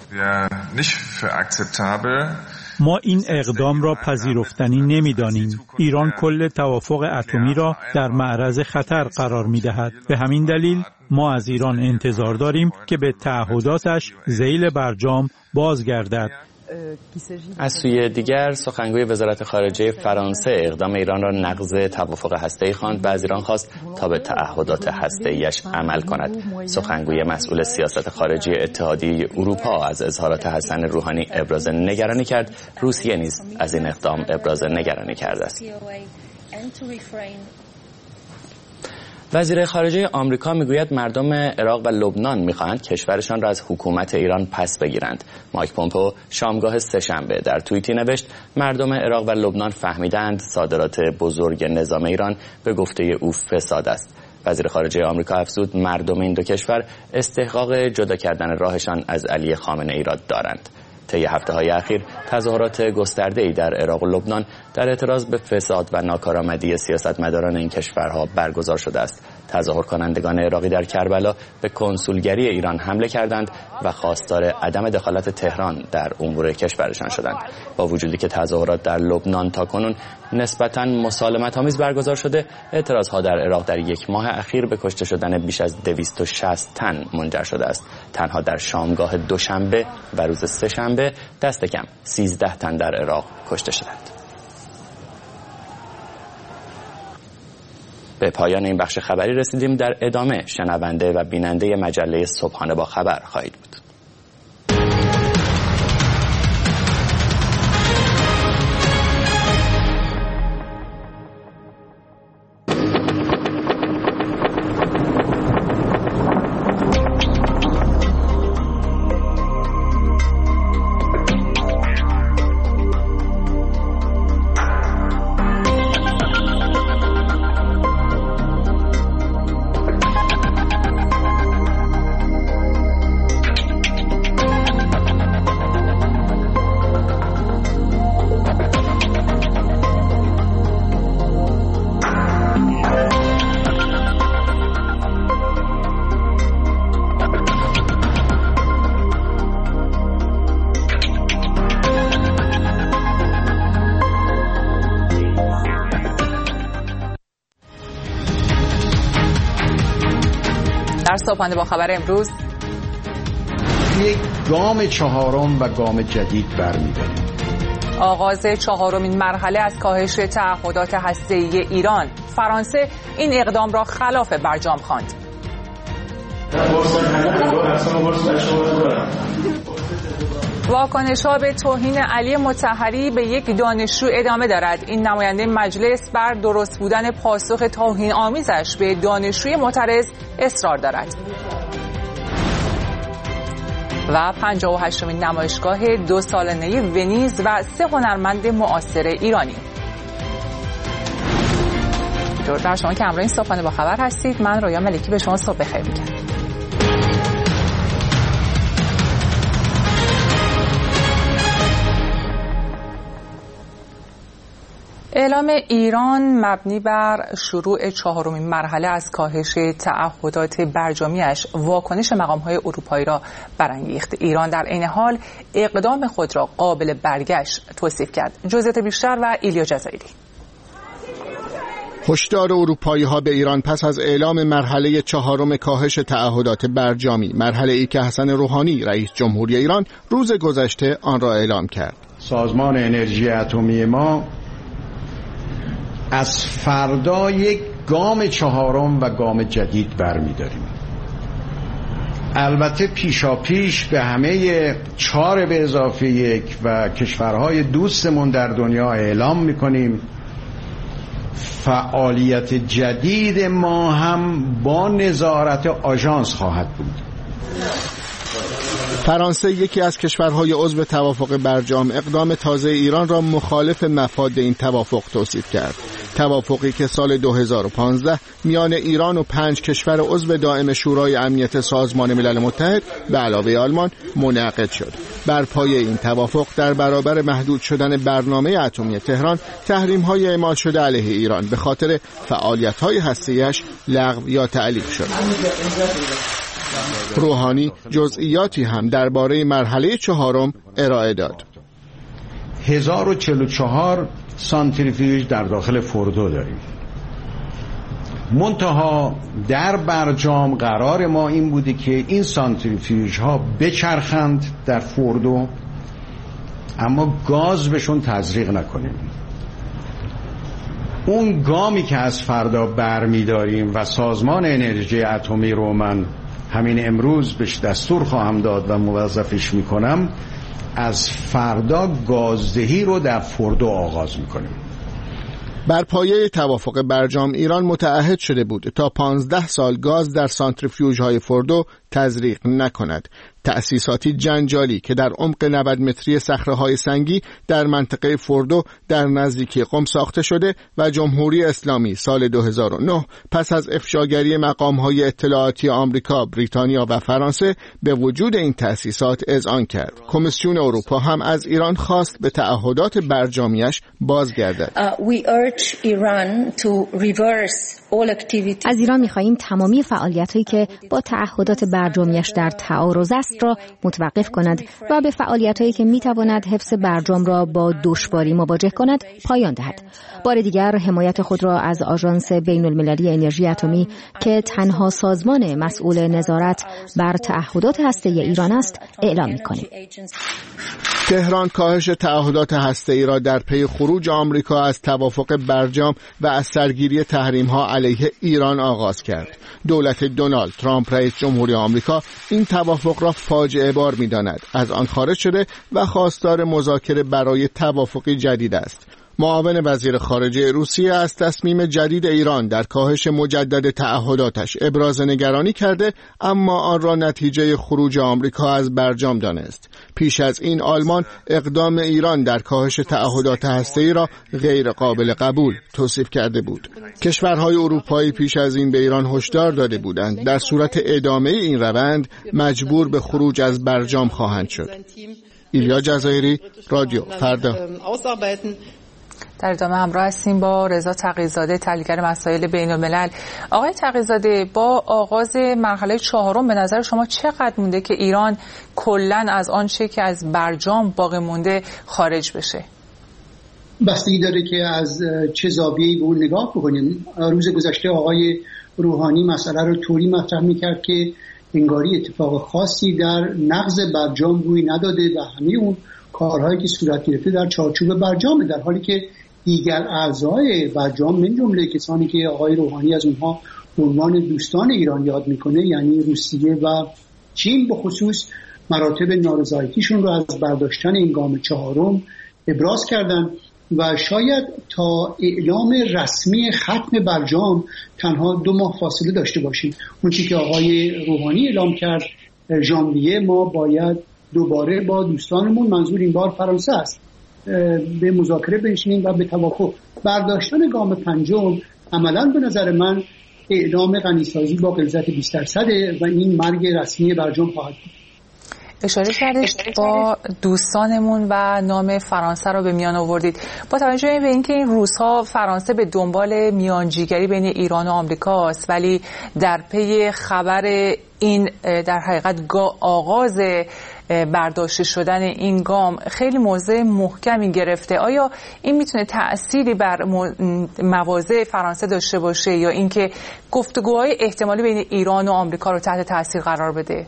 S3: ما این اقدام را پذیرفتنی نمی‌دانیم. ایران کل توافق اتمی را در معرض خطر قرار می‌دهد. به همین دلیل ما از ایران انتظار داریم که به تعهداتش ذیل برجام بازگردد.
S1: از سوی دیگر سخنگوی وزارت خارجه فرانسه اقدام ایران را نقض توافق هسته‌ای خواند و از ایران خواست تا به تعهدات هسته‌ایش عمل کند. سخنگوی مسئول سیاست خارجی اتحادیه اروپا از اظهارات حسن روحانی ابراز نگرانی کرد. روسیه نیز از این اقدام ابراز نگرانی کرده است. وزیر خارجه آمریکا میگوید مردم عراق و لبنان میخواهند کشورشان را از حکومت ایران پس بگیرند. مایک پومپئو شامگاه سه‌شنبه در توییتی نوشت مردم عراق و لبنان فهمیدند صادرات بزرگ نظام ایران به گفته او فساد است. وزیر خارجه آمریکا افزود مردم این دو کشور استحقاق جدا کردن راهشان از علی خامنه‌ای را دارند. طی هفته‌های اخیر تظاهرات گسترده‌ای در عراق و لبنان در اعتراض به فساد و ناکارآمدی سیاستمداران این کشورها برگزار شده است. تظاهر کنندگان عراقی در کربلا به کنسولگری ایران حمله کردند و خواستار عدم دخالت تهران در امور کشورشان شدند. با وجودی که تظاهرات در لبنان تاکنون نسبتاً مسالمت‌آمیز برگزار شده، اعتراضها در عراق در یک ماه اخیر به کشته شدن بیش از 260 تن منجر شده است. تنها در شامگاه دوشنبه و روز سه‌شنبه دست کم 13 تن در عراق کشته شدند. به پایان این بخش خبری رسیدیم. در ادامه شنونده و بیننده مجله صبحانه با خبر خواهید بود.
S4: در صبحانه با خبر امروز
S2: یک گام چهارم و گام جدید برمی‌داریم.
S4: آغاز چهارمین مرحله از کاهش تعهدات هسته‌ای ایران. فرانسه این اقدام را خلاف برجام خواند. واکنش‌ها به توهین علی مطهری به یک دانشجو ادامه دارد. این نماینده مجلس بر درست بودن پاسخ توهین‌آمیزش به دانشجوی معترض اصرار دارد. و 58مین نمایشگاه 2 سالانه ونیز و 3 هنرمند معاصر ایرانی. درود بر شما که همراه این صبحانه با خبر هستید. من رویا ملکی به شما صبح بخیر میگم. اعلام ایران مبنی بر شروع چهارمین مرحله از کاهش تعهدات برجامیش واکنش مقام‌های اروپایی را برانگیخت. ایران در عین حال اقدام خود را قابل برگشت توصیف کرد. جزئیات بیشتر و ایلیا جزایری.
S5: هشدار اروپایی‌ها به ایران پس از اعلام مرحله چهارم کاهش تعهدات برجامی، مرحله‌ای که حسن روحانی رئیس جمهوری ایران روز گذشته آن را اعلام کرد.
S2: سازمان انرژی اتمی ما از فردا یک گام چهارم و گام جدید برمی‌داریم. البته پیشاپیش به همه 4 به اضافه 1 و کشورهای دوستمون در دنیا اعلام می‌کنیم فعالیت جدید ما هم با نظارت آژانس خواهد بود.
S5: فرانسه یکی از کشورهای عضو توافق برجام اقدام تازه ایران را مخالف مفاد این توافق توصیف کرد. توافقی که سال 2015 میان ایران و 5 کشور عضو دائم شورای امنیت سازمان ملل متحد به علاوه آلمان منعقد شد. بر پایه این توافق در برابر محدود شدن برنامه اتمی تهران، تحریم‌های اعمال شده علیه ایران به خاطر فعالیت‌های هسته‌ایش لغو یا تعلیق شد. روحانی جزئیاتی هم درباره مرحله چهارم ارائه داد.
S2: 1044 سانتریفیوژ در داخل فوردو داریم. منتها در برجام قرار ما این بوده که این سانتریفیوژ ها بچرخند در فوردو، اما گاز بهشون تزریق نکنیم. اون گامی که از فردا برمی‌داریم و سازمان انرژی اتمی رو من همین امروز بهش دستور خواهم داد و موظفش میکنم، از فردا گازدهی رو در فوردو آغاز میکنیم.
S5: بر پایه توافق برجام ایران متعهد شده بود تا 15 سال گاز در سانتریفیوژهای فوردو تزریق نکند. تأسیساتی جنجالی که در عمق 90 متری صخره‌های سنگی در منطقه فوردو در نزدیکی قم ساخته شده و جمهوری اسلامی سال 2009 پس از افشاگری مقام‌های اطلاعاتی آمریکا، بریتانیا و فرانسه به وجود این تأسیسات اذعان کرد. کمیسیون اروپا هم از ایران خواست به تعهدات برجامیش بازگردد.
S6: از ایران می‌خواهیم تمامی فعالیت‌هایی که با تعهدات برجامیش در تعارض است را متوقف کند و به فعالیت‌هایی که می‌تواند حفظ برجام را با دشواری مواجه کند پایان دهد. بار دیگر حمایت خود را از آژانس بین‌المللی انرژی اتمی که تنها سازمان مسئول نظارت بر تعهدات هسته‌ای ایران است اعلام می‌کنیم.
S5: تهران کاهش تعهدات هسته‌ای را در پی خروج آمریکا از توافق برجام و از سرگیری تحریم‌ها علیه ایران آغاز کرد. دولت دونالد ترامپ رئیس جمهوری آمریکا این توافق را فاجعه بار می‌داند. از آن خارج شده و خواستار مذاکره برای توافقی جدید است. معاون وزیر خارجه روسیه از تصمیم جدید ایران در کاهش مجدد تعهداتش ابراز نگرانی کرده، اما آن را نتیجه خروج آمریکا از برجام دانست. پیش از این آلمان اقدام ایران در کاهش تعهدات هسته‌ای را غیر قابل قبول توصیف کرده بود. کشورهای اروپایی پیش از این به ایران هشدار داده بودند در صورت ادامه این روند مجبور به خروج از برجام خواهند شد. ایلیا جزایری، رادیو فردا.
S4: در ادامه همراه هستیم با رضا تقی‌زاده، تحلیلگر مسائل بین‌الملل. آقای تقی‌زاده، با آغاز مرحله چهارم به نظر شما چقدر مونده که ایران کلاً از آنچه که از برجام باقی مونده خارج بشه؟
S7: بستگی داره که از چه زاویه‌ای به اون نگاه بکنیم. روز گذشته آقای روحانی مسئله رو طوری مطرح میکرد که انگاری اتفاق خاصی در نقض برجام روی نداده و همه اون کارهایی که صورت گرفته در چارچوب برجامه، در حالی که دیگر اعضای برجام من جمله کسانی که آقای روحانی از اونها به عنوان دوستان ایران یاد میکنه، یعنی روسیه و چین به خصوص، مراتب نارضایتیشون رو از برداشتن این گام چهارم ابراز کردن و شاید تا اعلام رسمی ختم برجام تنها 2 ماه فاصله داشته باشیم. اون چیزی که آقای روحانی اعلام کرد ژانویه، ما باید دوباره با دوستانمون، منظور این بار فرانسه است، به مذاکره بنشینیم و به توافق. برداشتن گام پنجم عملاً به نظر من اعلام غنیسازی با غلظت 20% و این مرگ رسمی برجام خواهد بود.
S4: اشاره کردید با دوستانمون و نام فرانسه رو به میان آوردید. با توجه به اینکه این روزها فرانسه به دنبال میانجیگری بین ایران و آمریکا است، ولی در پی خبر این در حقیقت آغاز برداشته شدن این گام خیلی موضع محکمی گرفته، آیا این میتونه تأثیری بر مواضع فرانسه داشته باشه یا اینکه گفتگوهای احتمالی بین ایران و آمریکا رو تحت تأثیر قرار بده؟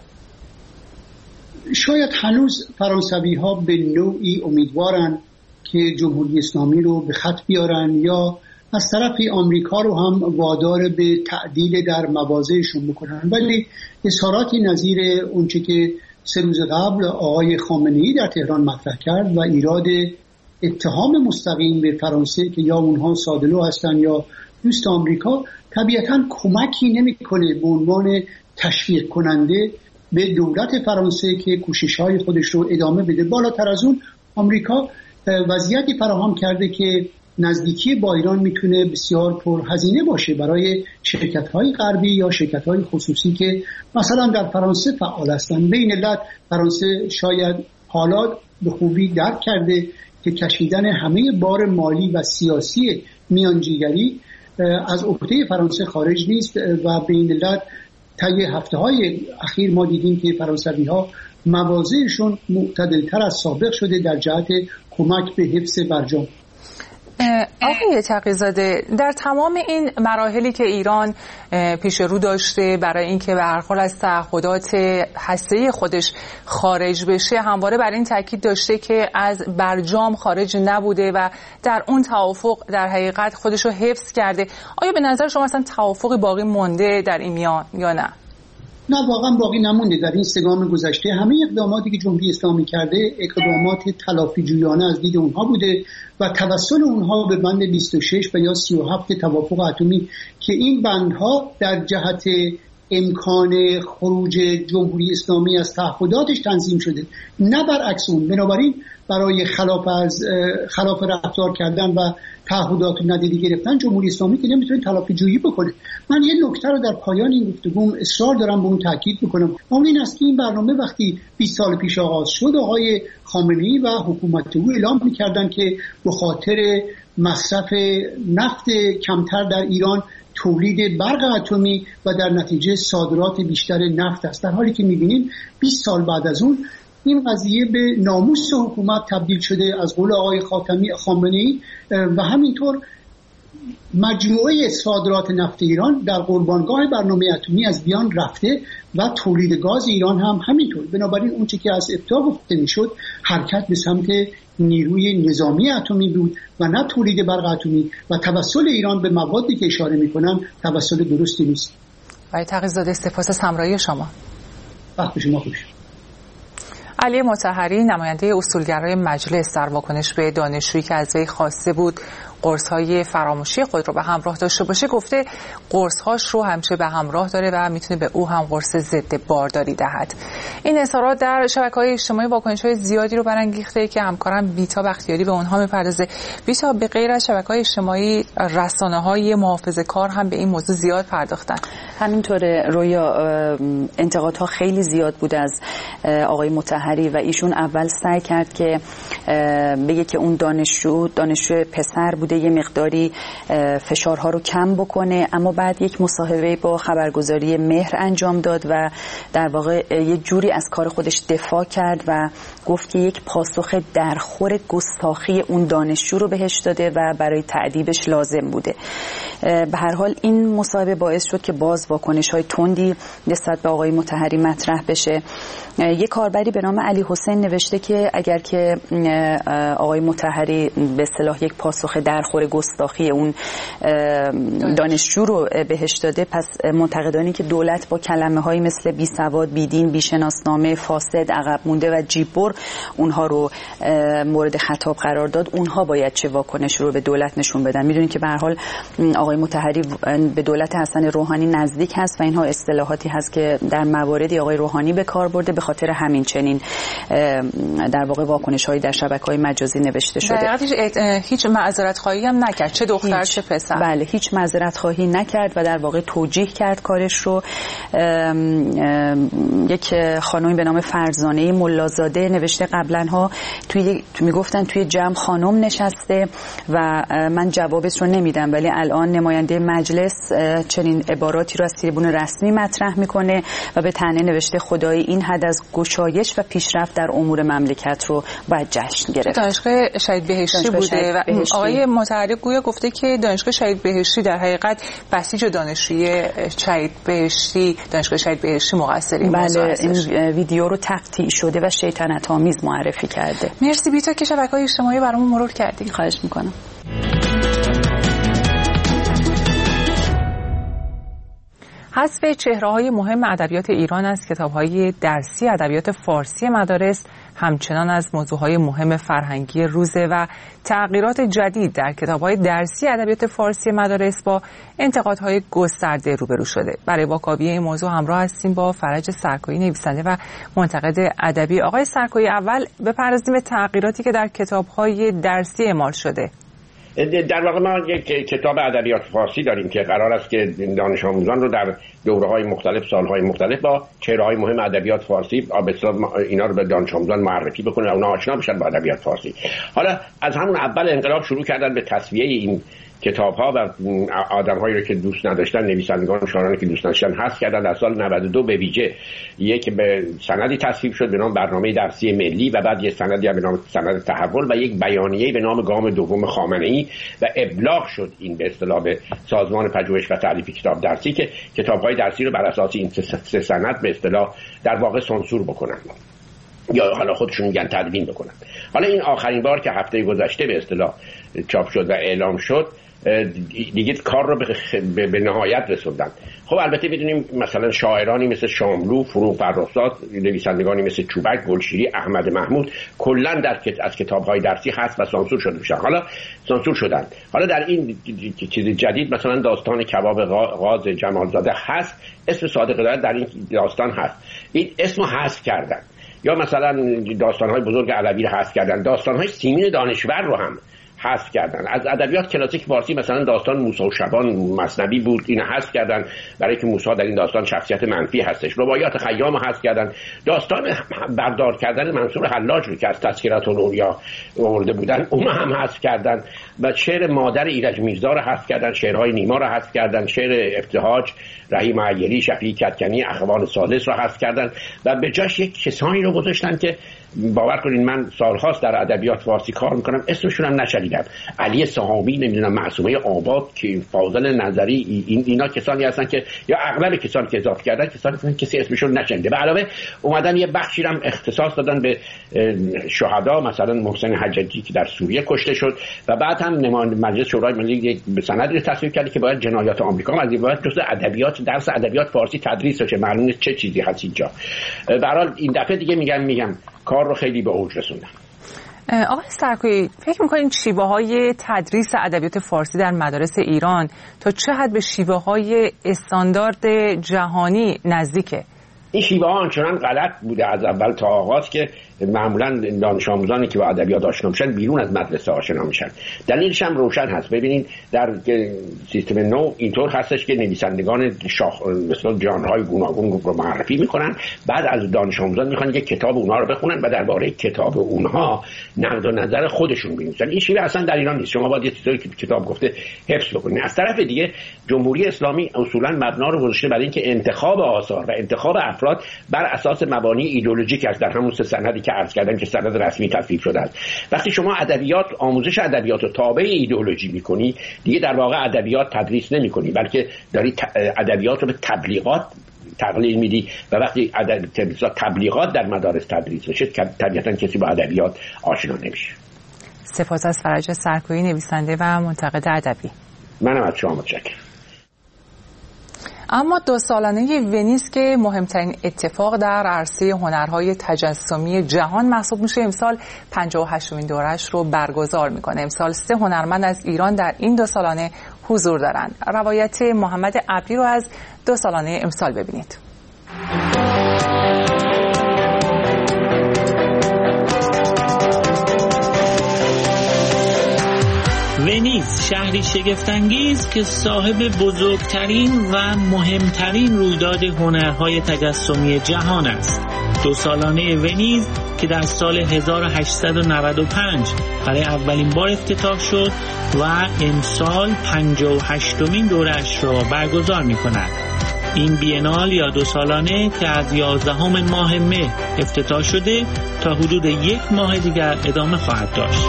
S7: شاید هنوز فرانسوی ها به نوعی امیدوارن که جمهوری اسلامی رو به خط بیارن یا از طرف آمریکا رو هم وادار به تعدیل در مواضعشون بکنن، ولی اظهاراتی نظیر اونچه که 3 روز قبل آقای خامنه‌ای در تهران مطرح کرد و ایراد اتهام مستقیم به فرانسه که یا اونها سادلو هستن یا دوست آمریکا، طبیعتاً کمکی نمی‌کنه به عنوان تشویق کننده به دولت فرانسه که کوشش‌های خودش رو ادامه بده. بالاتر از اون آمریکا وضعیتی فراهم کرده که نزدیکی با ایران میتونه بسیار پرهزینه باشه برای شرکت‌های غربی یا شرکت‌های خصوصی که مثلا در فرانسه فعال هستند. به این علت فرانسه شاید حالا به خوبی درک کرده که کشیدن همه بار مالی و سیاسی میانجیگری از عهده فرانسه خارج نیست و به این علت طی هفته‌های اخیر ما دیدیم که فرانسوی‌ها مواضعشون معتدل‌تر از سابق شده در جهت کمک به حفظ برجام.
S4: آقای تقی‌زاده، در تمام این مراحلی که ایران پیش رو داشته برای اینکه به هر حال از تعهدات هسته‌ای خودش خارج بشه، همواره بر این تاکید داشته که از برجام خارج نبوده و در اون توافق در حقیقت خودش رو حفظ کرده. آیا به نظر شما اصلا توافق باقی مونده در این میان یا نه؟
S7: نه، واقعا باقی نمونده. در این 3 گام گذشته همه اقداماتی که جمهوری اسلامی کرده اقدامات تلافی جویانه از دید اونها بوده و توسل اونها به بند 26 و یا 37 توافق اتمی که این بندها در جهت امکان خروج جمهوری اسلامی از تعهداتش تنظیم شده، نه برعکس اون. بنابراین برای خلاف رفتار کردن و تعهدات ندیده گرفتن جمهوری اسلامی که نمیتونه تلافی جویی بکنه. من یه نکته رو در پایان این گفتگوم اصرار دارم به اون تاکید بکنم، اون این است که این برنامه وقتی 20 سال پیش آغاز شد، آقای خامنه‌ای و حکومت او اعلام می‌کردند که به خاطر مصرف نفت کمتر در ایران تولید برق اتمی و در نتیجه صادرات بیشتر نفت است، در حالی که می‌بینیم 20 سال بعد از اون این قضیه به ناموس حکومت تبدیل شده از قول آقای خامنه‌ای و همینطور مجموعه صادرات نفت ایران در قربانگاه برنامه اتمی از میان رفته و تولید گاز ایران هم همینطور. بنابراین اون چیزی که از ابتدا گفته میشد حرکت به سمت نیروی نظامی اتمی بود و نه تولید برق اتمی و توسل ایران به موادی که اشاره میکنن توسل درستی نیست.
S4: آقای تقی‌زاده، سپاس از همراهی شما.
S7: وقت شما خوش.
S4: علی مطهری، نماینده اصولگرای مجلس، در واکنش به دانشجویی که از وی خواسته بود قرص‌های فراموشی خود رو به همراه داشته باشه، گفته قرص‌هاش رو همیشه به همراه داره و میتونه به او هم قرص ضد بارداری دهد. این اظهارات در شبکه‌های اجتماعی واکنش‌های زیادی رو برانگیخته که همکارم بیتا بختیاری به اونها میپردازه. بیتا، به غیر از شبکه‌های اجتماعی، رسانه‌های محافظه‌کار هم به این موضوع زیاد پرداختن.
S8: همینطوره رویا، انتقادها خیلی زیاد بود از آقای مطهری و ایشون اول سعی کرد که بگه که اون دانشجو پسر بوده، یه مقداری فشارها رو کم بکنه، اما بعد یک مصاحبه با خبرگزاری مهر انجام داد و در واقع یه جوری از کار خودش دفاع کرد و گفت که یک پاسخ درخور گستاخی اون دانشجو رو بهش داده و برای تأدیبش لازم بوده. به هر حال این مصاحبه باعث شد که باز واکنش‌های تندی نسبت به آقای مطهری مطرح بشه. یک کاربری به نام علی حسین نوشته که اگر که آقای مطهری به اصطلاح یک پاسخ درخور گستاخی اون دانشجو رو بهش داده، پس منتقدانی که دولت با کلمه‌هایی مثل بیسواد، بیدین، بیشناسنامه، فاسد، عقب مونده و جیببر اونها رو مورد خطاب قرار داد، اونها باید چه واکنش رو به دولت نشون بدن. میدونید که به هر حال آقای مطهری به دولت حسن روحانی نزدیک هست و اینها اصطلاحاتی هست که در مواردی آقای روحانی به کار برده، به خاطر همین چنین در واقع واکنش‌هایی در شبکه‌های مجازی نوشته شده.
S4: در حقیقت هیچ معذرت خواهی هم نکرد، چه دختر چه پسر.
S8: بله، هیچ معذرت خواهی نکرد و در واقع توجیه کرد کارش رو. یک خانمی به نام فرزانه ملازاده نوشته قبلا ها میگفتن توی جمع خانم نشسته و من جوابش رو نمیدم، ولی الان نماینده مجلس چنین عباراتی رو از تریبون رسمی مطرح میکنه و به طعنه نوشته خدای این حد از گشایش و پیشرفت در امور مملکت رو باید جشن گرفت.
S4: دانشگاه شهید بهشتی بوده و آقای مطهری گویا گفته که دانشگاه شهید بهشتی در حقیقت بسیج دانشجوی شهید بهشتی، دانشگاه شهید بهشتی مقصر این موضوع هستش.
S8: این ویدیو رو تقطیع شده و شیطنت آمیز معرفی کرده.
S4: مرسی بیتا که شبکه‌های اجتماعی برامون مرور کردی.
S8: خواهش میکنم.
S4: حذف چهره‌های مهم ادبیات ایران از کتاب‌های درسی ادبیات فارسی مدارس همچنان از موضوعهای مهم فرهنگی روزه و تغییرات جدید در کتاب‌های درسی ادبیات فارسی مدارس با انتقادهای گسترده روبرو شده. برای واکاوی این موضوع همراه هستیم با فرج سرکویی، نویسنده و منتقد ادبی. آقای سرکویی، اول بپردازیم به تغییراتی که در کتاب‌های درسی اعمال شده.
S9: در واقع ما یک کتاب ادبیات فارسی داریم که قرار است که دانش آموزان رو در دوره‌های مختلف، سال‌های مختلف با چهره‌های مهم ادبیات فارسی اینا رو به دانش آموزان معرفی بکنه و اونا آشنا بشن با ادبیات فارسی. حالا از همون اول انقلاب شروع کردن به تصفیه این کتاب‌ها و آدم‌هایی رو که دوست نداشتن، نویسندگان و شاعرانی که دوست نداشتن حذف کردن. در سال 92 به ویژه یک به سندی تصویب شد به نام برنامه درسی ملی و بعد یک سندی به نام سند تحول و یک بیانیه به نام گام دوم خامنه‌ای و ابلاغ شد این به اصطلاح به سازمان پژوهش و تألیف کتاب درسی که کتاب‌های درسی رو بر اساس این سه سند به اصطلاح در واقع سانسور بکنن یا حالا خودشون میگن تدوین بکنن. حالا این آخرین بار که هفته گذشته به اصطلاح چاپ شد و اعلام شد دیگه کار رو به نهایت رسوندن. خب البته میدونیم مثلا شاعرانی مثل شاملو، فروغ فرخزاد، نویسندگانی مثل چوبک، گلشیری، احمد محمود کلا از کتاب‌های درسی هست و سانسور شده میشن. حالا سانسور شدن. حالا در این چیز جدید مثلا داستان کباب غاز جمالزاده هست، اسم صادق داره در این داستان هست، این اسمو حذف کردن. یا مثلا داستان‌های بزرگ علوی رو حذف کردن، داستان‌های سیمین دانشور رو هم حذف کردن. از ادبیات کلاسیک فارسی مثلا داستان موسی و شبان مثنوی بود، این حذف کردن برای که موسی در این داستان شخصیت منفی هستش. رباعیات خیام حذف کردن. داستان بردار کردن منصور حلاج رو که از تذکرات الاولیا آورده بودن اون هم حذف کردن و شعر مادر ایرج میرزا رو حذف کردن، شعرهای نیما رو حذف کردن، شعر ابتهاج رحیم عیلی، شفیع کدکنی، اخوان ثالث رو حذف کردن و به جاش یک کسانی رو گذاشتن که باور کنین من سالهاست در ادبیات فارسی کار میکنم اسمشون هم نشنیدم. علی سهامی، نمیدونم معصومه آباد، که فاضل نظری، اینا کسانی هستن که یا اغلب کسانی که اضافه کردن کسانی هستن کسی اسمشون نشنیده. به علاوه اومدن یه بخشی هم اختصاص دادن به شهدا، مثلا محسن حجاجی که در سوریه کشته شد و بعد هم مجلس شورای ملی به سندی تصویب کرد که باید جنایات آمریکا از این بعد جزء ادبیات درس ادبیات فارسی تدریس بشه. معلومه چه چیزی هست اینجا. به هر حال این دفعه دیگه میگم کار رو خیلی به اوج رسوندن.
S4: آقای سرکویی، فکر می‌کنید شیوه‌های تدریس ادبیات فارسی در مدارس ایران تا چه حد به شیوه‌های استاندارد جهانی نزدیکه؟
S9: این شیوه ها آنچنان غلط بوده از اول تا آغاز که معمولا دانش آموزانی که با ادبیات آشنا میشن بیرون از مدرسه آشنا میشن. دلیلش هم روشن هست. ببینید در سیستم نو اینطور هستش که نویسندگان مثلا ژانرهای گوناگون رو معرفی میکنن، بعد از دانش آموزان میخوان یک کتاب اونها رو بخونن و درباره کتاب اونها نقد و نظر خودشون بنویسن. این شیوه اصلا در ایران نیست. شما باید یه چیزی که کتاب گفته حفظ بکنید. از طرف دیگه جمهوری اسلامی اصولا مبنا رو گذاشته برای اینکه انتخاب آثار و انتخاب افراد بر اساس مبانی ایدئولوژیک است. در همون سه سندی که عرض کردم که سند رسمی تصویب شده است. وقتی شما ادبیات، آموزش ادبیات رو تابع ایدئولوژی می‌کنی، دیگه در واقع ادبیات تدریس نمی‌کنی، بلکه داری ادبیات رو به تبلیغات تقلیل میدی و وقتی تبلیغات در مدارس تدریس بشه طبیعتاً کسی با ادبیات آشنا نمیشه.
S4: سپاس از فرج سرکویی، نویسنده و منتقد ادبی.
S9: منم از شما متشکرم.
S4: اما 2 سالانه ونیز که مهمترین اتفاق در عرصه هنرهای تجسمی جهان محسوب میشه، امسال 58مین دورش رو برگزار میکنه. امسال 3 هنرمند از ایران در این 2 سالانه حضور دارند. روایت محمد عبدی رو از 2 سالانه امسال ببینید.
S10: ونیز شهری شگفت‌انگیز که صاحب بزرگترین و مهمترین رویداد هنرهای تجسمی جهان است. 2 سالانه ونیز که در سال 1895 برای اولین بار افتتاح شد و امسال 58مین دورش را برگزار می‌کند. این بینال یا 2 سالانه که از 11 ماه مه افتتاح شده تا حدود 1 ماه دیگر ادامه خواهد داشت.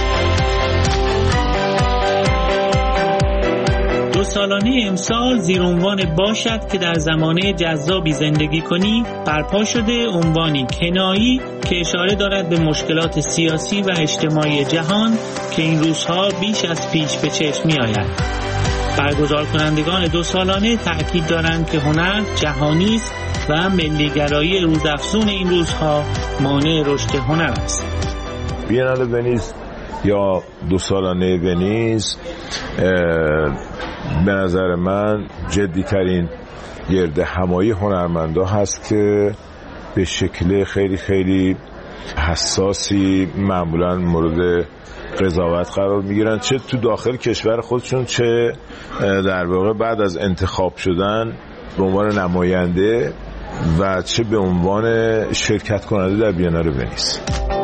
S10: 2 سالانه امسال زیر عنوان باشد که در زمانه جذابی زندگی کنی برپا شده، عنوانی کنایی که اشاره دارد به مشکلات سیاسی و اجتماعی جهان که این روزها بیش از پیش به چشم می آید. برگزار کنندگان 2 سالانه تأکید دارند که هنر جهانی است و ملیگرایی روزافزون این روزها مانع رشد هنر است.
S11: بینال ونیز یا 2 سالانه ونیز به نظر من جدی‌ترین گرد همایی هنرمندا هست که به شکل خیلی خیلی حساسی معمولاً مورد قضاوت قرار میگیرن، چه تو داخل کشور خودشون چه در واقع بعد از انتخاب شدن به عنوان نماینده و چه به عنوان شرکت کننده در بیانال ونیز.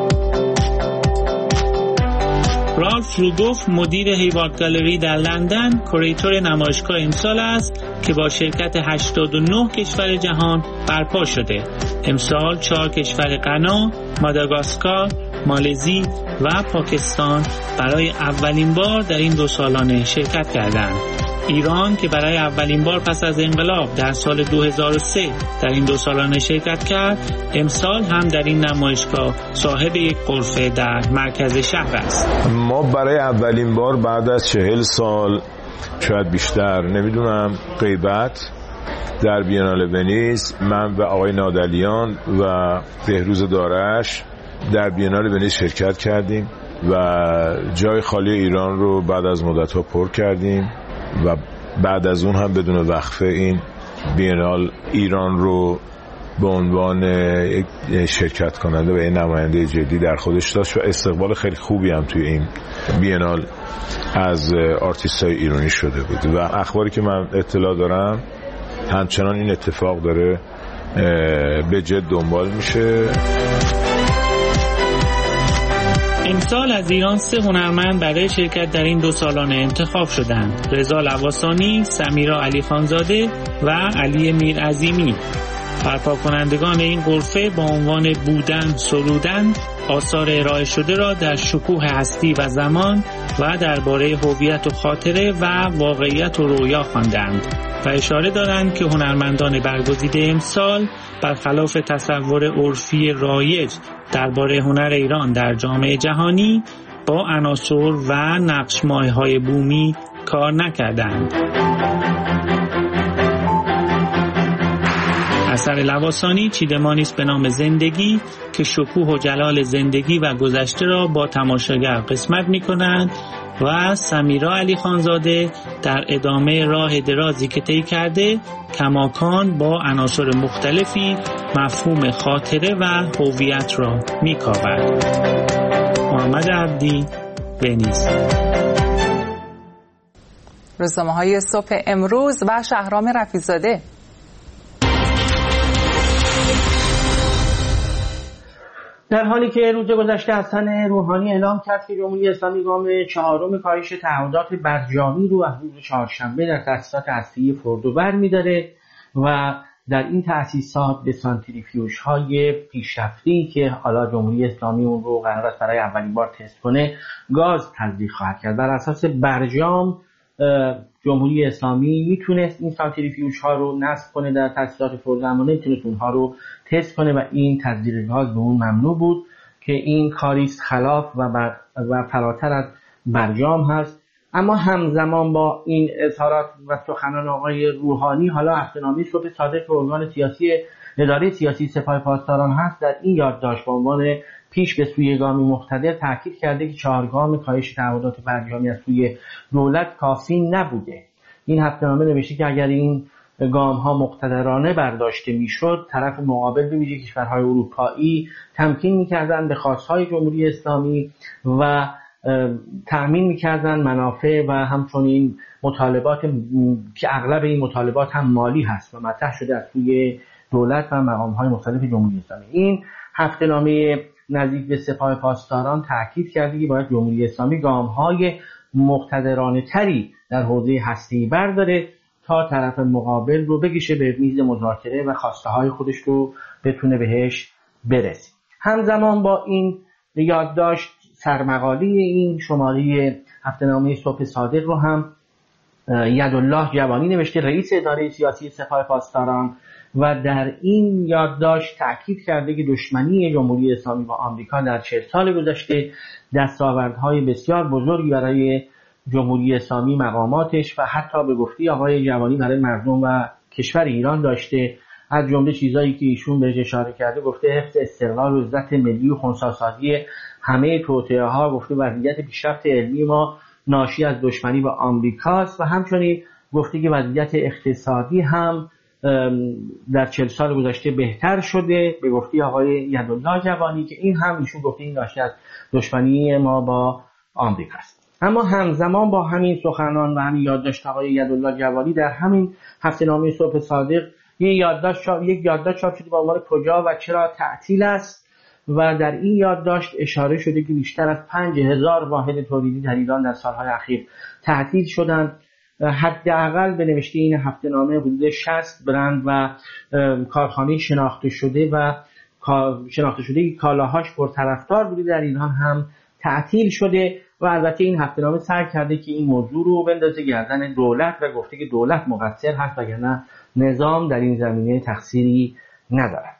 S10: رالف روگوف مدیر هیوارد گالری در لندن کوریتور نمایشگاه امسال است که با شرکت 89 کشور جهان برپا شده. امسال 4 کشور غنا، ماداگاسکار، مالزی و پاکستان برای اولین بار در این 2 سالانه شرکت کردند. ایران که برای اولین بار پس از انقلاب در سال 2003 در این 2 سالانه شرکت کرد، امسال هم در این نمایشگاه صاحب یک غرفه در مرکز شهر است.
S11: ما برای اولین بار بعد از 40 سال شاید بیشتر نمیدونم غیبت در بیانال ونیز، من و آقای نادلیان و بهروز دارش در بیانال ونیز شرکت کردیم و جای خالی ایران رو بعد از مدت‌ها پر کردیم و بعد از اون هم بدون وقفه این بیانال ایران رو به عنوان یک شرکت کننده و این نماینده جدی در خودش داشت و استقبال خیلی خوبی هم توی این بیانال از آرتیست‌های ایرانی شده بود و اخباری که من اطلاع دارم همچنان این اتفاق داره به جد دنبال میشه.
S10: امسال از ایران 3 هنرمند برای شرکت در این 2 سالانه انتخاب شدند: رضا لواسانی، سمیرا علیخانزاده و علی میرعظیمی. برپا کنندگان این غرفه با عنوان بودن، سرودن، آثار ارائه شده را در شکوه هستی و زمان و درباره هویت و خاطره و واقعیت و رویا خواندند و اشاره دارند که هنرمندان برگزیده امسال برخلاف تصور عرفی رایج درباره هنر ایران در جامعه جهانی با عناصر و نقش‌مایه‌های بومی کار نکردند. اثر لواسانی چیدمانی است به نام زندگی که شکوه و جلال زندگی و گذشته را با تماشاگر قسمت می‌کنند و سمیرا علیخانزاده در ادامه راه درازی که طی کرده کماکان با عناصر مختلفی مفهوم خاطره و هویت را می‌کاود. محمد عبدی، ونیز.
S4: روزنامه‌های صبح امروز و شهرام رفیع‌زاده.
S12: در حالی که روز گذشته حسن روحانی اعلام کرد که جمهوری اسلامی گام 4 کاهش تعهدات برجامی رو از روز چهارشنبه در تأسیسات هسته‌ای فردوبر می‌داره و در این تأسیسات به سانتریفیوژهای پیشرفته‌ای که حالا جمهوری اسلامی اون رو قرار است برای اولین بار تست کنه گاز تزریق خواهد کرد. بر اساس برجام جمهوری اسلامی میتونست این سانتریفیوژها رو نصب کنه در تأسیسات فوری، اما نمیتونست اونها رو تست کنه و این تزریق گاز به اون ممنوع بود که این کاریست خلاف و فراتر از برجام هست. اما همزمان با این اظهارات و سخنان آقای روحانی، حالا عهدنامه صبح صادق به عنوان اداره سیاسی سپاه پاسداران هست در این یادداشت به عنوان پیش به سوی گامی مقتدر تاکید کرده که 4 گام کاهش تعهدات برجامی از سوی دولت کافی نبوده. این عهدنامه نوشته که اگر این گام ها مقتدرانه برداشته میشد، طرف مقابل به ویژه کشورهای اروپایی تمکین میکردن به خواستهای جمهوری اسلامی و تأمین میکردن منافع و همچنین مطالبات که اغلب این مطالبات هم مالی هست و مطرح شده از سوی دولت و مقامهای مختلف جمهوری اسلامی. این هفته‌نامه نزدیک به سپاه پاسداران تاکید کرده که باید جمهوری اسلامی گام‌های مقتدرانه تری در حوزه هسته‌ای برداره تا طرف مقابل رو بکشه به میز مذاکره و خواسته های خودش رو بتونه بهش برسه. همزمان با این یادداشت سرمقاله این شماره هفته‌نامه صبح صادق رو هم یدالله جوانی نوشته، رئیس اداره سیاسی سپاه پاسداران، و در این یادداشت تأکید کرده که دشمنی جمهوری اسلامی با آمریکا در 40 سال گذشته دستاوردهای بسیار بزرگی برای جمهوری اسلامی، مقاماتش و حتی به گفته آقای جوانی برای مردم و کشور ایران داشته. از جمله چیزایی که ایشون بهش اشاره کرده گفته حفظ استقلال و عزت ملی و خنثی‌سازی همه توطئه‌ها، گفته وضعیت پیشرفت علمی ما ناشی از دشمنی با آمریکاست و همچنین گفته که وضعیت اقتصادی هم در 40 سال گذشته بهتر شده به گفته آقای یدالله جوانی که این هم ایشون گفته این ناشی از دشمنی ما با آمریکاست. اما همزمان با همین سخنان و همین یادداشت آقای یدالله جوانی در همین هفته‌نامه صبح صادق یک یادداشت چاپ شده با عنوان کجا و چرا تعطیل است و در این یادداشت اشاره شده که بیشتر از 5000 واحد تولیدی در ایران در سالهای اخیر تعطیل شدند. حداقل به نوشته این هفته‌نامه حدود 60 برند و کارخانه شناخته شده کالاهاش پرطرفدار بوده در ایران هم تعطیل شده و البته این هفته‌نامه سعی کرده که این موضوع رو بندازه گردن دولت و گفته که دولت مقصر هست وگرنه نظام در این زمینه تقصیری ندارد.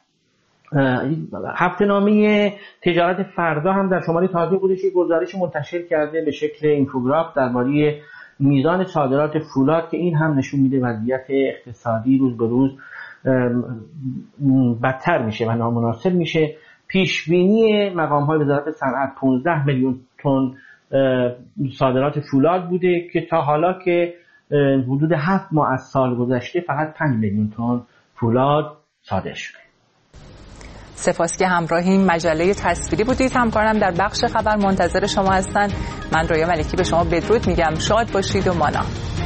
S12: هفته‌نامه تجارت فردا هم در شماره تازه خودش یک گزارش منتشر کرده به شکل اینفوگراف درباره میزان صادرات فولاد که این هم نشون میده وضعیت اقتصادی روز به روز بدتر میشه و نامناسب میشه. پیشبینی مقام‌های وزارت صنعت 15 میلیون تن صادرات فولاد بوده که تا حالا که حدود 7 ماه از سال گذشته فقط 5 میلیون تن فولاد صادر شده.
S4: سپاس که همراهیم. مجله تصویری بودید. همکارم در بخش خبر منتظر شما هستند. من رویا ملکی به شما بدرود میگم. شاد باشید و مانا.